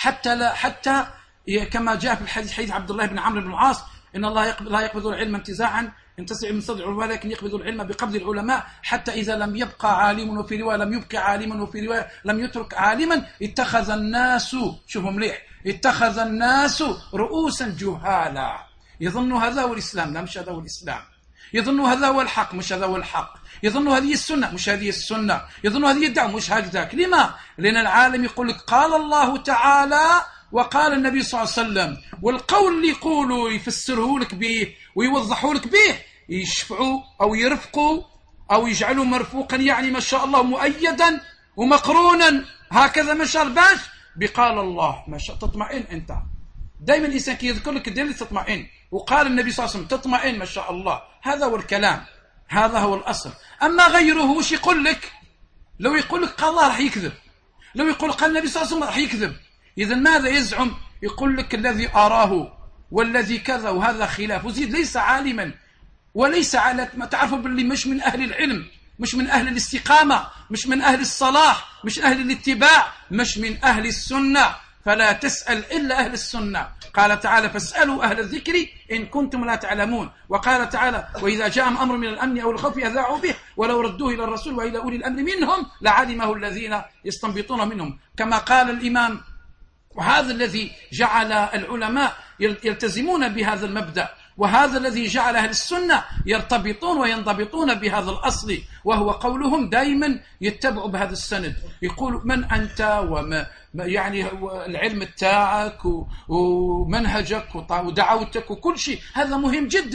حتى كما جاء في الحديث، حديث عبد الله بن عمرو بن العاص: إن الله لا يقبض العلم انتزاعا ينتزع من صدر العلماء، لكن يقبض العلم بقبض العلماء، حتى إذا لم يبقى عالم، وفي رواية لم يبقى عالما، وفي رواية لم يترك عالما، اتخذ الناس، شوفوا مليح، اتخذ الناس رؤوسا جهالا. يظن هذا هو الإسلام، لا، مش هذا هو الإسلام. يظن هذا هو الحق، مش هذا هو الحق. يظن هذه السنة، مش هذه السنة. يظن هذه الدعوة، مش هكذاك. لما؟ لأن العالم يقول لك قال الله تعالى وقال النبي صلى الله عليه وسلم، والقول اللي يقولوا يفسره لك به ويوضحوا لك به يشفعوا أو يرفقوا أو يجعلوا مرفوقا، يعني ما شاء الله مؤيدا ومقرونا هكذا، ما شاء الله، باش بقال الله ما شاء تطمئن أنت. دائما الإنسان كي يذكر لك الدليل تطمئن، وقال النبي صلى الله عليه وسلم تطمئن، ما شاء الله. هذا هو الكلام، هذا هو الأصل. أما غيره وش يقول لك؟ لو يقول لك قال الله راح يكذب، لو يقول قال النبي صلى الله عليه وسلم راح يكذب. إذن ماذا يزعم؟ يقول لك الذي أراه والذي كذا، وهذا خلاف، وزيد ليس عالما وليس على ما تعرفوا باللي مش من أهل العلم، مش من أهل الاستقامة، مش من أهل الصلاح، مش من أهل الاتباع، مش من أهل السنة. فلا تسأل إلا أهل السنة. قال تعالى: فاسألوا أهل الذكر إن كنتم لا تعلمون. وقال تعالى: وإذا جاءهم أمر من الأمن أو الخوف أذاعوا به ولو ردوه إلى الرسول وإلى أولي الأمر منهم لعلمه الذين يستنبطون منهم. كما قال الإمام، وهذا الذي جعل العلماء يلتزمون بهذا المبدأ، وهذا الذي جعل أهل السنة يرتبطون وينضبطون بهذا الأصل، وهو قولهم دائما يتبعوا بهذا السند، يقول من أنت وما يعني العلم تاعك ومنهجك ودعوتك وكل شيء، هذا مهم جدا.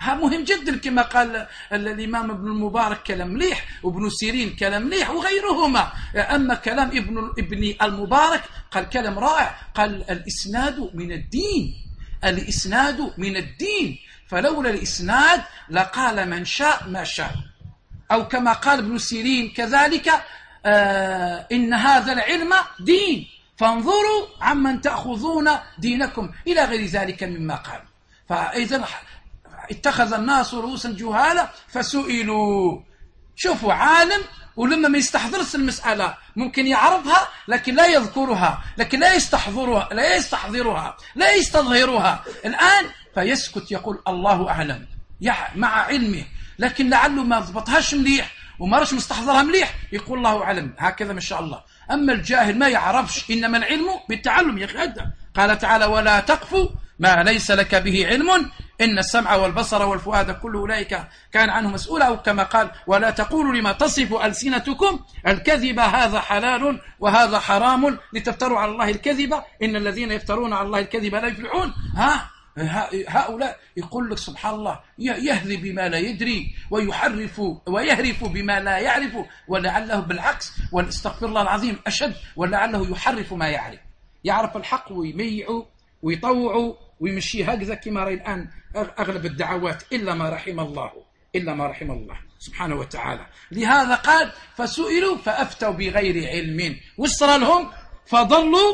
مهم جدا كما قال الإمام ابن المبارك كلام مليح، وابن سيرين كلام مليح وغيرهما. أما كلام ابن المبارك قال كلام رائع، قال الإسناد من الدين، الإسناد من الدين، فلولا الإسناد لقال من شاء ما شاء. أو كما قال ابن سيرين كذلك إن هذا العلم دين فانظروا عمن تأخذون دينكم إلى غير ذلك مما قال. فإذا اتخذ الناس رؤوسا جهالا فسئلوا. شوفوا عالم ولما ما يستحضرش المسألة ممكن يعرضها لكن لا يذكرها، لكن لا يستحضرها، لا يستظهرها الآن، فيسكت يقول الله أعلم مع علمه، لكن لعله ما ضبطهاش مليح وما رش مستحضرها مليح يقول الله أعلم هكذا ما شاء الله. أما الجاهل ما يعرفش، إنما العلم بالتعلم يا أخي. قال تعالى ولا تقف ما ليس لك به علم إن السمع والبصر والفؤاد كل أولئك كان عنه مسؤولا. أو كما قال ولا تقولوا لما تصف ألسنتكم الكذب هذا حلال وهذا حرام لتفتروا على الله الكذب إن الذين يفترون على الله الكذب لا يفلحون. هؤلاء يقول لك سبحان الله يهذي بما لا يدري ويهرف بما لا يعرف، ولعله بالعكس واستغفر الله العظيم أشد، ولعله يحرف ما يعرف الحق ويميعه ويطوعه ويمشي هكذا كما رأي الآن أغلب الدعوات إلا ما رحم الله سبحانه وتعالى. لهذا قال فسئلوا فأفتوا بغير علم وصر لهم فضلوا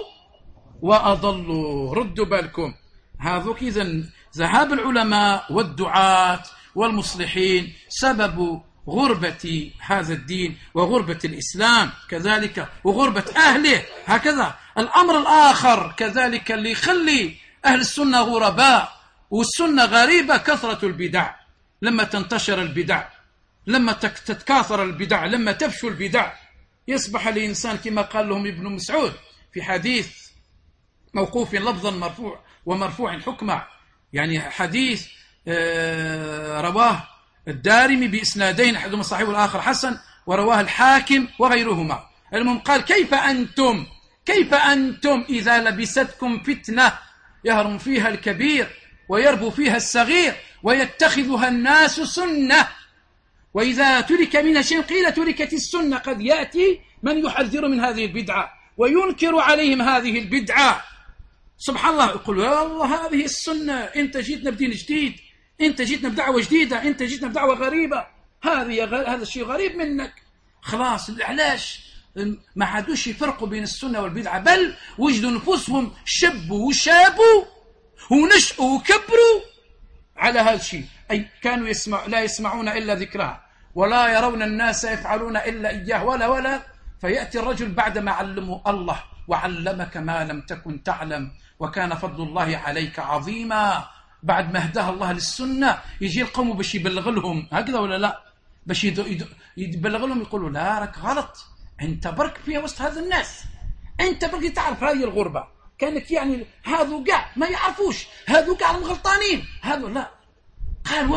وأضلوا. ردوا بالكم هذوك. إذن ذهاب العلماء والدعاة والمصلحين سبب غربة هذا الدين وغربة الإسلام كذلك وغربة أهله. هكذا الأمر الآخر كذلك اللي يخلي أهل السنة غرباء والسنة غريبة كثرة البدع. لما تنتشر البدع، لما تتكاثر البدع، لما تفشو البدع، يصبح الإنسان كما قال لهم ابن مسعود في حديث موقوف لفظا مرفوع ومرفوع حكما، يعني حديث رواه الدارمي بإسنادين أحدهما صحيح والآخر حسن، ورواه الحاكم وغيرهما. المهم قال كيف أنتم إذا لبستكم فتنة يهرم فيها الكبير ويربو فيها الصغير ويتخذها الناس سنة، وإذا ترك منها شيء قيل تركت السنة. قد يأتي من يحذر من هذه البدعة وينكر عليهم هذه البدعة. سبحان الله، يقول يا الله هذه السنة، أنت جيتنا بدين جديد، أنت جيتنا بدعوة جديدة، أنت جيتنا بدعوة غريبة، هذا الشيء غريب منك. خلاص علاش ما عادوش يفرقوا بين السنة والبدعة، بل وجدوا نفوسهم شبوا وشابوا ونشأوا وكبروا على هذا الشيء. أي كانوا لا يسمعون إلا ذكرها ولا يرون الناس يفعلون إلا إياه ولا فيأتي الرجل بعدما علمه الله وعلمك ما لم تكن تعلم وكان فضل الله عليك عظيما. بعد ما هداه الله للسنة يجي القوم باش يبلغ لهم هكذا ولا لا، باش يبلغ لهم يقولوا لا راك غلط، انت برك فيها وسط هذا الناس، انت برك تعرف هذه الغربة. كانك يعني هذو قاع ما يعرفوش، هذو قاع غلطانين، هذو لا. قال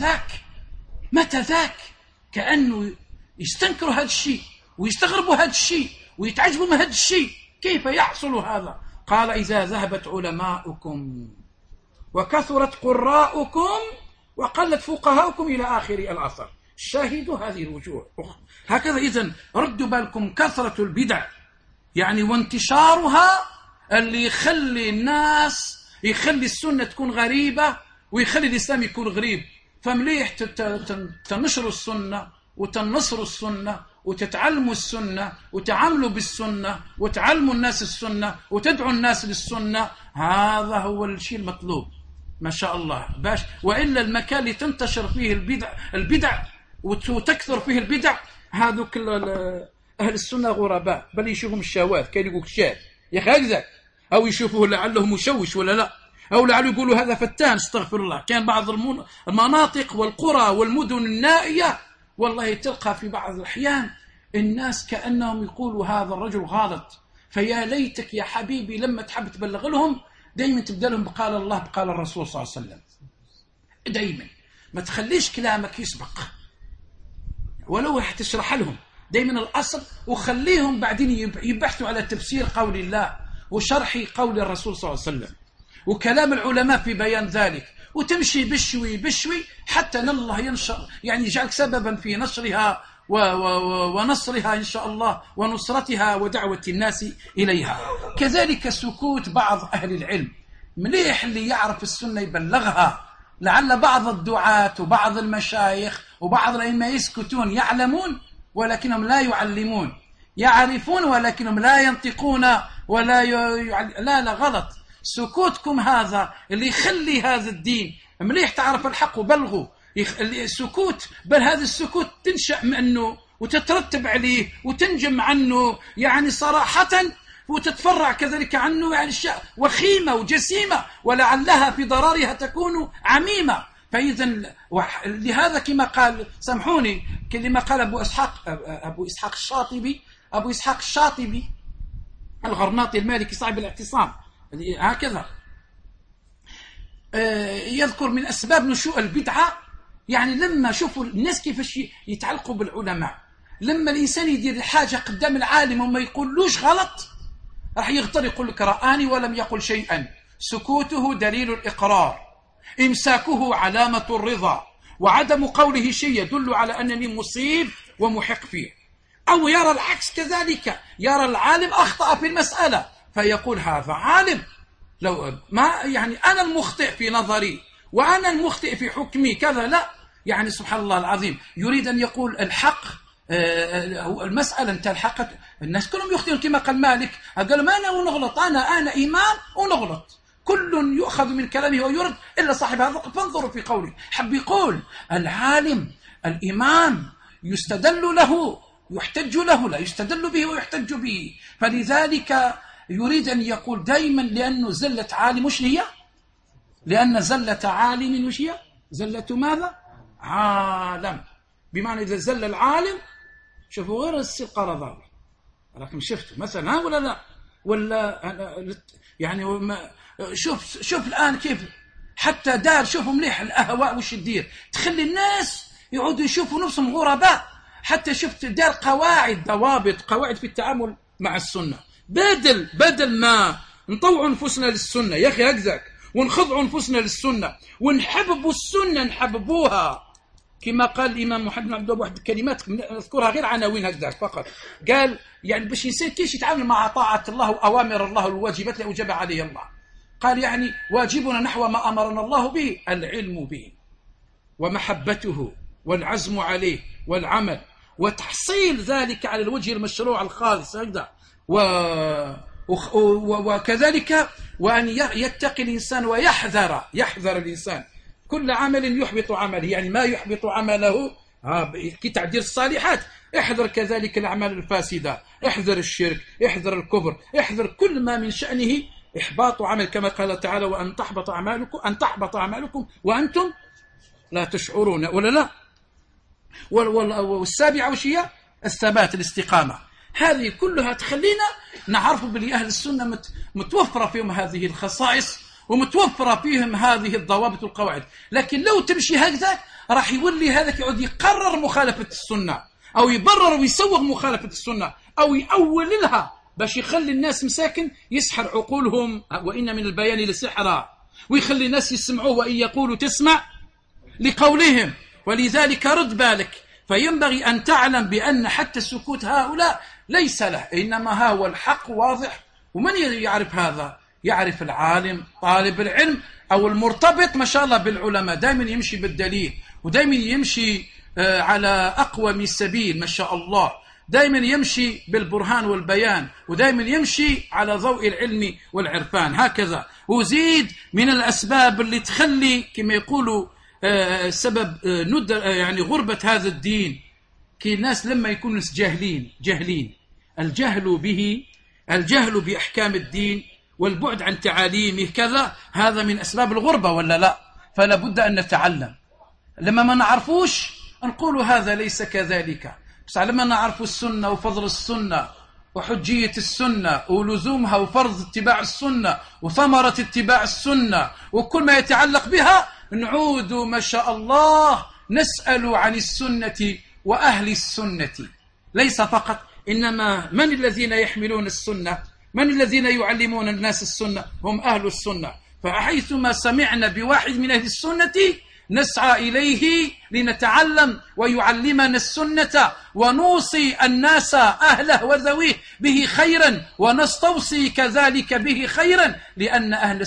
متى ذاك كأنه يستنكروا هذا الشيء ويستغربوا هذا الشيء ويتعجبوا من هذا الشيء. كيف يحصل هذا؟ قال إذا ذهبت علماؤكم وكثرت قراءكم وقلت فقهاؤكم إلى آخر الأثر. شاهدوا هذه الوجوه. هكذا إذن ردوا بالكم كثرة البدع يعني وانتشارها اللي يخلي الناس، يخلي السنة تكون غريبة ويخلي الإسلام يكون غريب. فمليح تنشروا السنة وتنصروا السنة وتتعلموا السنة وتعاملوا بالسنة وتعلموا الناس السنة وتدعوا الناس للسنة. هذا هو الشيء المطلوب ما شاء الله. باش وإلا المكان اللي تنتشر فيه البدع وتكثر فيه البدع، هذو كل أهل السنة غرباء، بل يشوفهم الشواذ. كان يقول شاذ يا أخي هكذا، أو يشوفوه لعله مشوش ولا لا، أو لعله يقولوا هذا فتان استغفر الله. كان بعض المناطق والقرى والمدن النائية والله تلقى في بعض الأحيان الناس كأنهم يقولوا هذا الرجل غلط، فيا ليتك يا حبيبي لما تحب تبلغ لهم دايما تبدأ لهم بقال الله بقال الرسول صلى الله عليه وسلم. دايما ما تخليش كلامك يسبق ولو تشرح لهم دايما الأصل، وخليهم بعدين يبحثوا على تفسير قول الله وشرح قول الرسول صلى الله عليه وسلم وكلام العلماء في بيان ذلك، وتمشي بشوي حتى الله ينشر، يعني يجعلك سببا في نشرها ونصرها إن شاء الله، ونصرتها ودعوة الناس إليها. كذلك سكوت بعض أهل العلم، مليح اللي يعرف السنة يبلغها. لعل بعض الدعاة وبعض المشايخ وبعض الأئمة يسكتون، يعلمون ولكنهم لا يعلمون، يعرفون ولكنهم لا ينطقون ولا لا غلط. سكوتكم هذا اللي يخلي هذا الدين، مليح تعرف الحق وبلغوا. السكوت، بل هذا السكوت تنشأ منه وتترتب عليه وتنجم عنه يعني صراحة، وتتفرع كذلك عنه يعني أشياء وخيمة وجسيمة، ولعلها في ضرارها تكون عميمة. فإذا لهذا كما قال، سامحوني، كما قال أبو إسحاق الشاطبي الغرناطي المالكي صاحب الاعتصام، هكذا يذكر من أسباب نشوء البدعة، يعني لما شوفوا الناس كيفاش يتعلقوا بالعلماء، لما الإنسان يدير حاجة قدام العالم وما يقولوش غلط راح يغتر، يقول لك رآني ولم يقل شيئا. سكوته دليل الإقرار، إمساكه علامة الرضا، وعدم قوله شيء يدل على أنني مصيب ومحق فيه. أو يرى العكس كذلك، يرى العالم أخطأ في المسألة فيقول هذا عالم، لو ما يعني أنا المخطئ في نظري وأنا المخطئ في حكمي كذا، لا، يعني سبحان الله العظيم يريد أن يقول الحق. المسألة أنت الحق، الناس كلهم يخطئون كما قال مالك، قال ما أنا ونغلط، أنا إمام ونغلط، كل يؤخذ من كلامه ويرد إلا صاحب هذا. فانظروا في قوله، حب يقول العالم الإمام يستدل له يحتج له، لا يستدل به ويحتج به. فلذلك يريد أن يقول دائما، لأنه زلة عالم وش هي؟ لأن زلة عالم وش هي؟ زلة ماذا؟ عالم. بمعنى إذا زل العالم، شوفوا غير السلقة رضاوي، لكن شفتوا مثلا ها ولا لا؟ ولا يعني شوف الآن كيف حتى دار، شوفوا مليح الأهواء وش تدير، تخلي الناس يعودوا يشوفوا نفسهم غرباء. حتى شفت دار قواعد، ضوابط، قواعد في التعامل مع السنة، بدل ما نطوع نفسنا للسنة يا أخي هكذاك، ونخضع نفسنا للسنة ونحببوا السنة، نحببوها كما قال الإمام محمد بن عبد الوهاب. واحد الكلمات أذكرها غير عناوين هكذاك فقط، قال يعني باش الإنسان كيش يتعامل مع طاعة الله وأوامر الله والواجبات اللي أوجب عليه الله. قال يعني واجبنا نحو ما أمرنا الله به العلم به ومحبته والعزم عليه والعمل وتحصيل ذلك على الوجه المشروع الخالص هكذا، وكذلك وأن يتقي الإنسان ويحذر الإنسان كل عمل يحبط عمله، يعني ما يحبط عمله كتعديل الصالحات. احذر كذلك الأعمال الفاسدة، احذر الشرك، احذر الكفر، احذر كل ما من شأنه إحباط عمل، كما قال تعالى وأن تحبط أعمالكم وأنتم لا تشعرون، ولا لا؟ والسابعة وش هي؟ الثبات، الاستقامة. هذه كلها تخلينا نعرف بلي أهل السنة متوفرة فيهم هذه الخصائص ومتوفرة فيهم هذه الضوابط والقواعد. لكن لو تمشي هكذا راح يولي هذاك يعود يقرر مخالفة السنة، أو يبرر ويسوغ مخالفة السنة، أو يأول لها باش يخلي الناس مساكن يسحر عقولهم، وإن من البيان لسحرا، ويخلي الناس يسمعوه وإن يقولوا تسمع لقولهم. ولذلك رد بالك، فينبغي أن تعلم بأن حتى سكوت هؤلاء ليس له، إنما هو الحق واضح. ومن يعرف هذا؟ يعرف العالم طالب العلم أو المرتبط ما شاء الله بالعلماء، دائما يمشي بالدليل، ودائما يمشي على أقوم السبيل ما شاء الله، دائما يمشي بالبرهان والبيان، ودائما يمشي على ضوء العلم والعرفان هكذا. وزيد من الأسباب اللي تخلي كما يقولوا سبب يعني غربة هذا الدين، كي الناس لما يكونوا جاهلين، الجهل بأحكام الدين والبعد عن تعاليمه كذا، هذا من أسباب الغربة ولا لا؟ فلا بد أن نتعلم. لما ما نعرفوش نقول هذا ليس كذلك، بس لما نعرف السنة وفضل السنة وحجية السنة ولزومها وفرض اتباع السنة وثمرة اتباع السنة وكل ما يتعلق بها، نعود ما شاء الله نسأل عن السنة وأهل السنة، ليس فقط، إنما من الذين يحملون السنة، من الذين يعلمون الناس السنة؟ هم أهل السنة. فحيثما سمعنا بواحد من أهل السنة نسعى إليه لنتعلم ويعلمنا السنة، ونوصي الناس أهله وذويه به خيرا، ونستوصي كذلك به خيرا، لأن أهل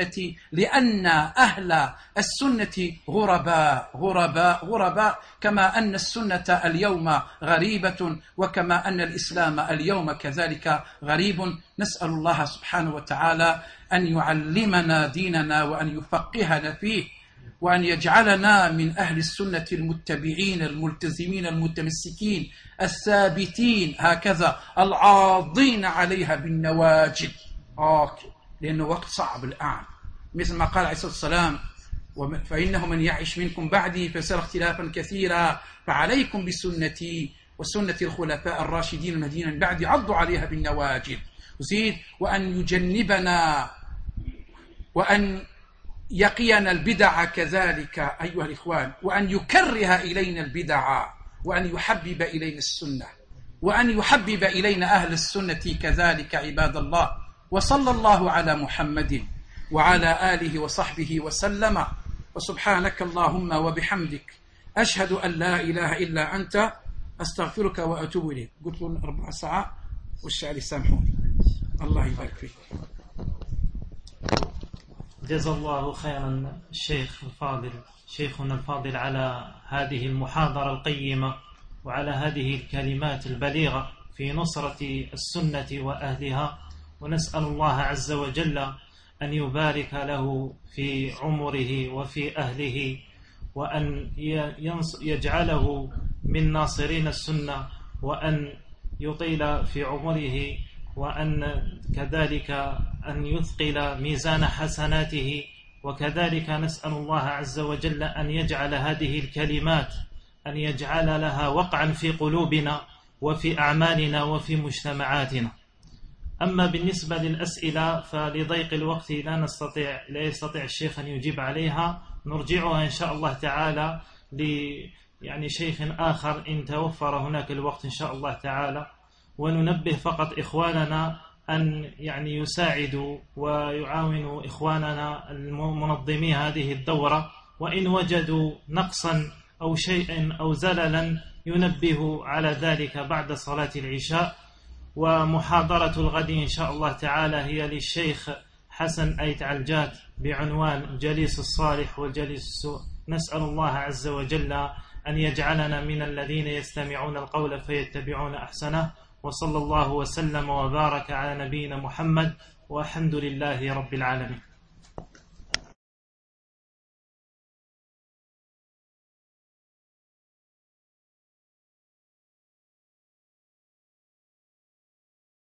السنة غرباء، كما أن السنة اليوم غريبة، وكما أن الإسلام اليوم كذلك غريب. نسأل الله سبحانه وتعالى أن يعلمنا ديننا وأن يفقهنا فيه، وأن يجعلنا من أهل السنة المتبعين الملتزمين المتمسكين الثابتين هكذا العاضين عليها بالنواجذ. لأنه وقت صعب الآن، مثل ما قال عليه الصلاة والسلام: فإنه من يعش منكم بعدي فسيرى اختلافا كثيرا، فعليكم بسنتي وسنة الخلفاء الراشدين المهديين من بعدي، عضوا عليها بالنواجذ. وزيد: وأن يجنبنا وأن يقينا البدع كذلك أيها الإخوان، وأن يكره إلينا البدع، وأن يحبب إلينا السنة، وأن يحبب إلينا أهل السنة كذلك عباد الله. وصلى الله على محمد وعلى آله وصحبه وسلم. وسبحانك اللهم وبحمدك أشهد أن لا إله إلا أنت، أستغفرك وأتوب إليك. قلت له 4 ساعات والشعر يسامحوني. الله يبارك فيك. جزا الله خيرا شيخنا الفاضل على هذه المحاضرة القيمة، وعلى هذه الكلمات البليغة في نصرة السنة وأهلها. ونسأل الله عز وجل أن يبارك له في عمره وفي أهله، وأن يجعله من ناصرين السنة، وأن يطيل في عمره، وأن كذلك أن يثقل ميزان حسناته. وكذلك نسأل الله عز وجل أن يجعل هذه الكلمات أن يجعل لها وقعا في قلوبنا وفي أعمالنا وفي مجتمعاتنا. أما بالنسبة للأسئلة فلضيق الوقت لا يستطيع الشيخ أن يجيب عليها، نرجعها إن شاء الله تعالى شيخ آخر إن توفر هناك الوقت إن شاء الله تعالى. وننبه فقط إخواننا أن يساعدوا ويعاونوا إخواننا المنظمي هذه الدورة، وإن وجدوا نقصا أو شيئا أو زللا ينبهوا على ذلك بعد صلاة العشاء. ومحاضرة الغد إن شاء الله تعالى هي للشيخ حسن أيت علجات بعنوان الجليس الصالح والجليس السوء. نسأل الله عز وجل أن يجعلنا من الذين يستمعون القول فيتبعون أحسنه. وصلى الله وسلم وبارك على نبينا محمد، والحمد لله رب العالمين.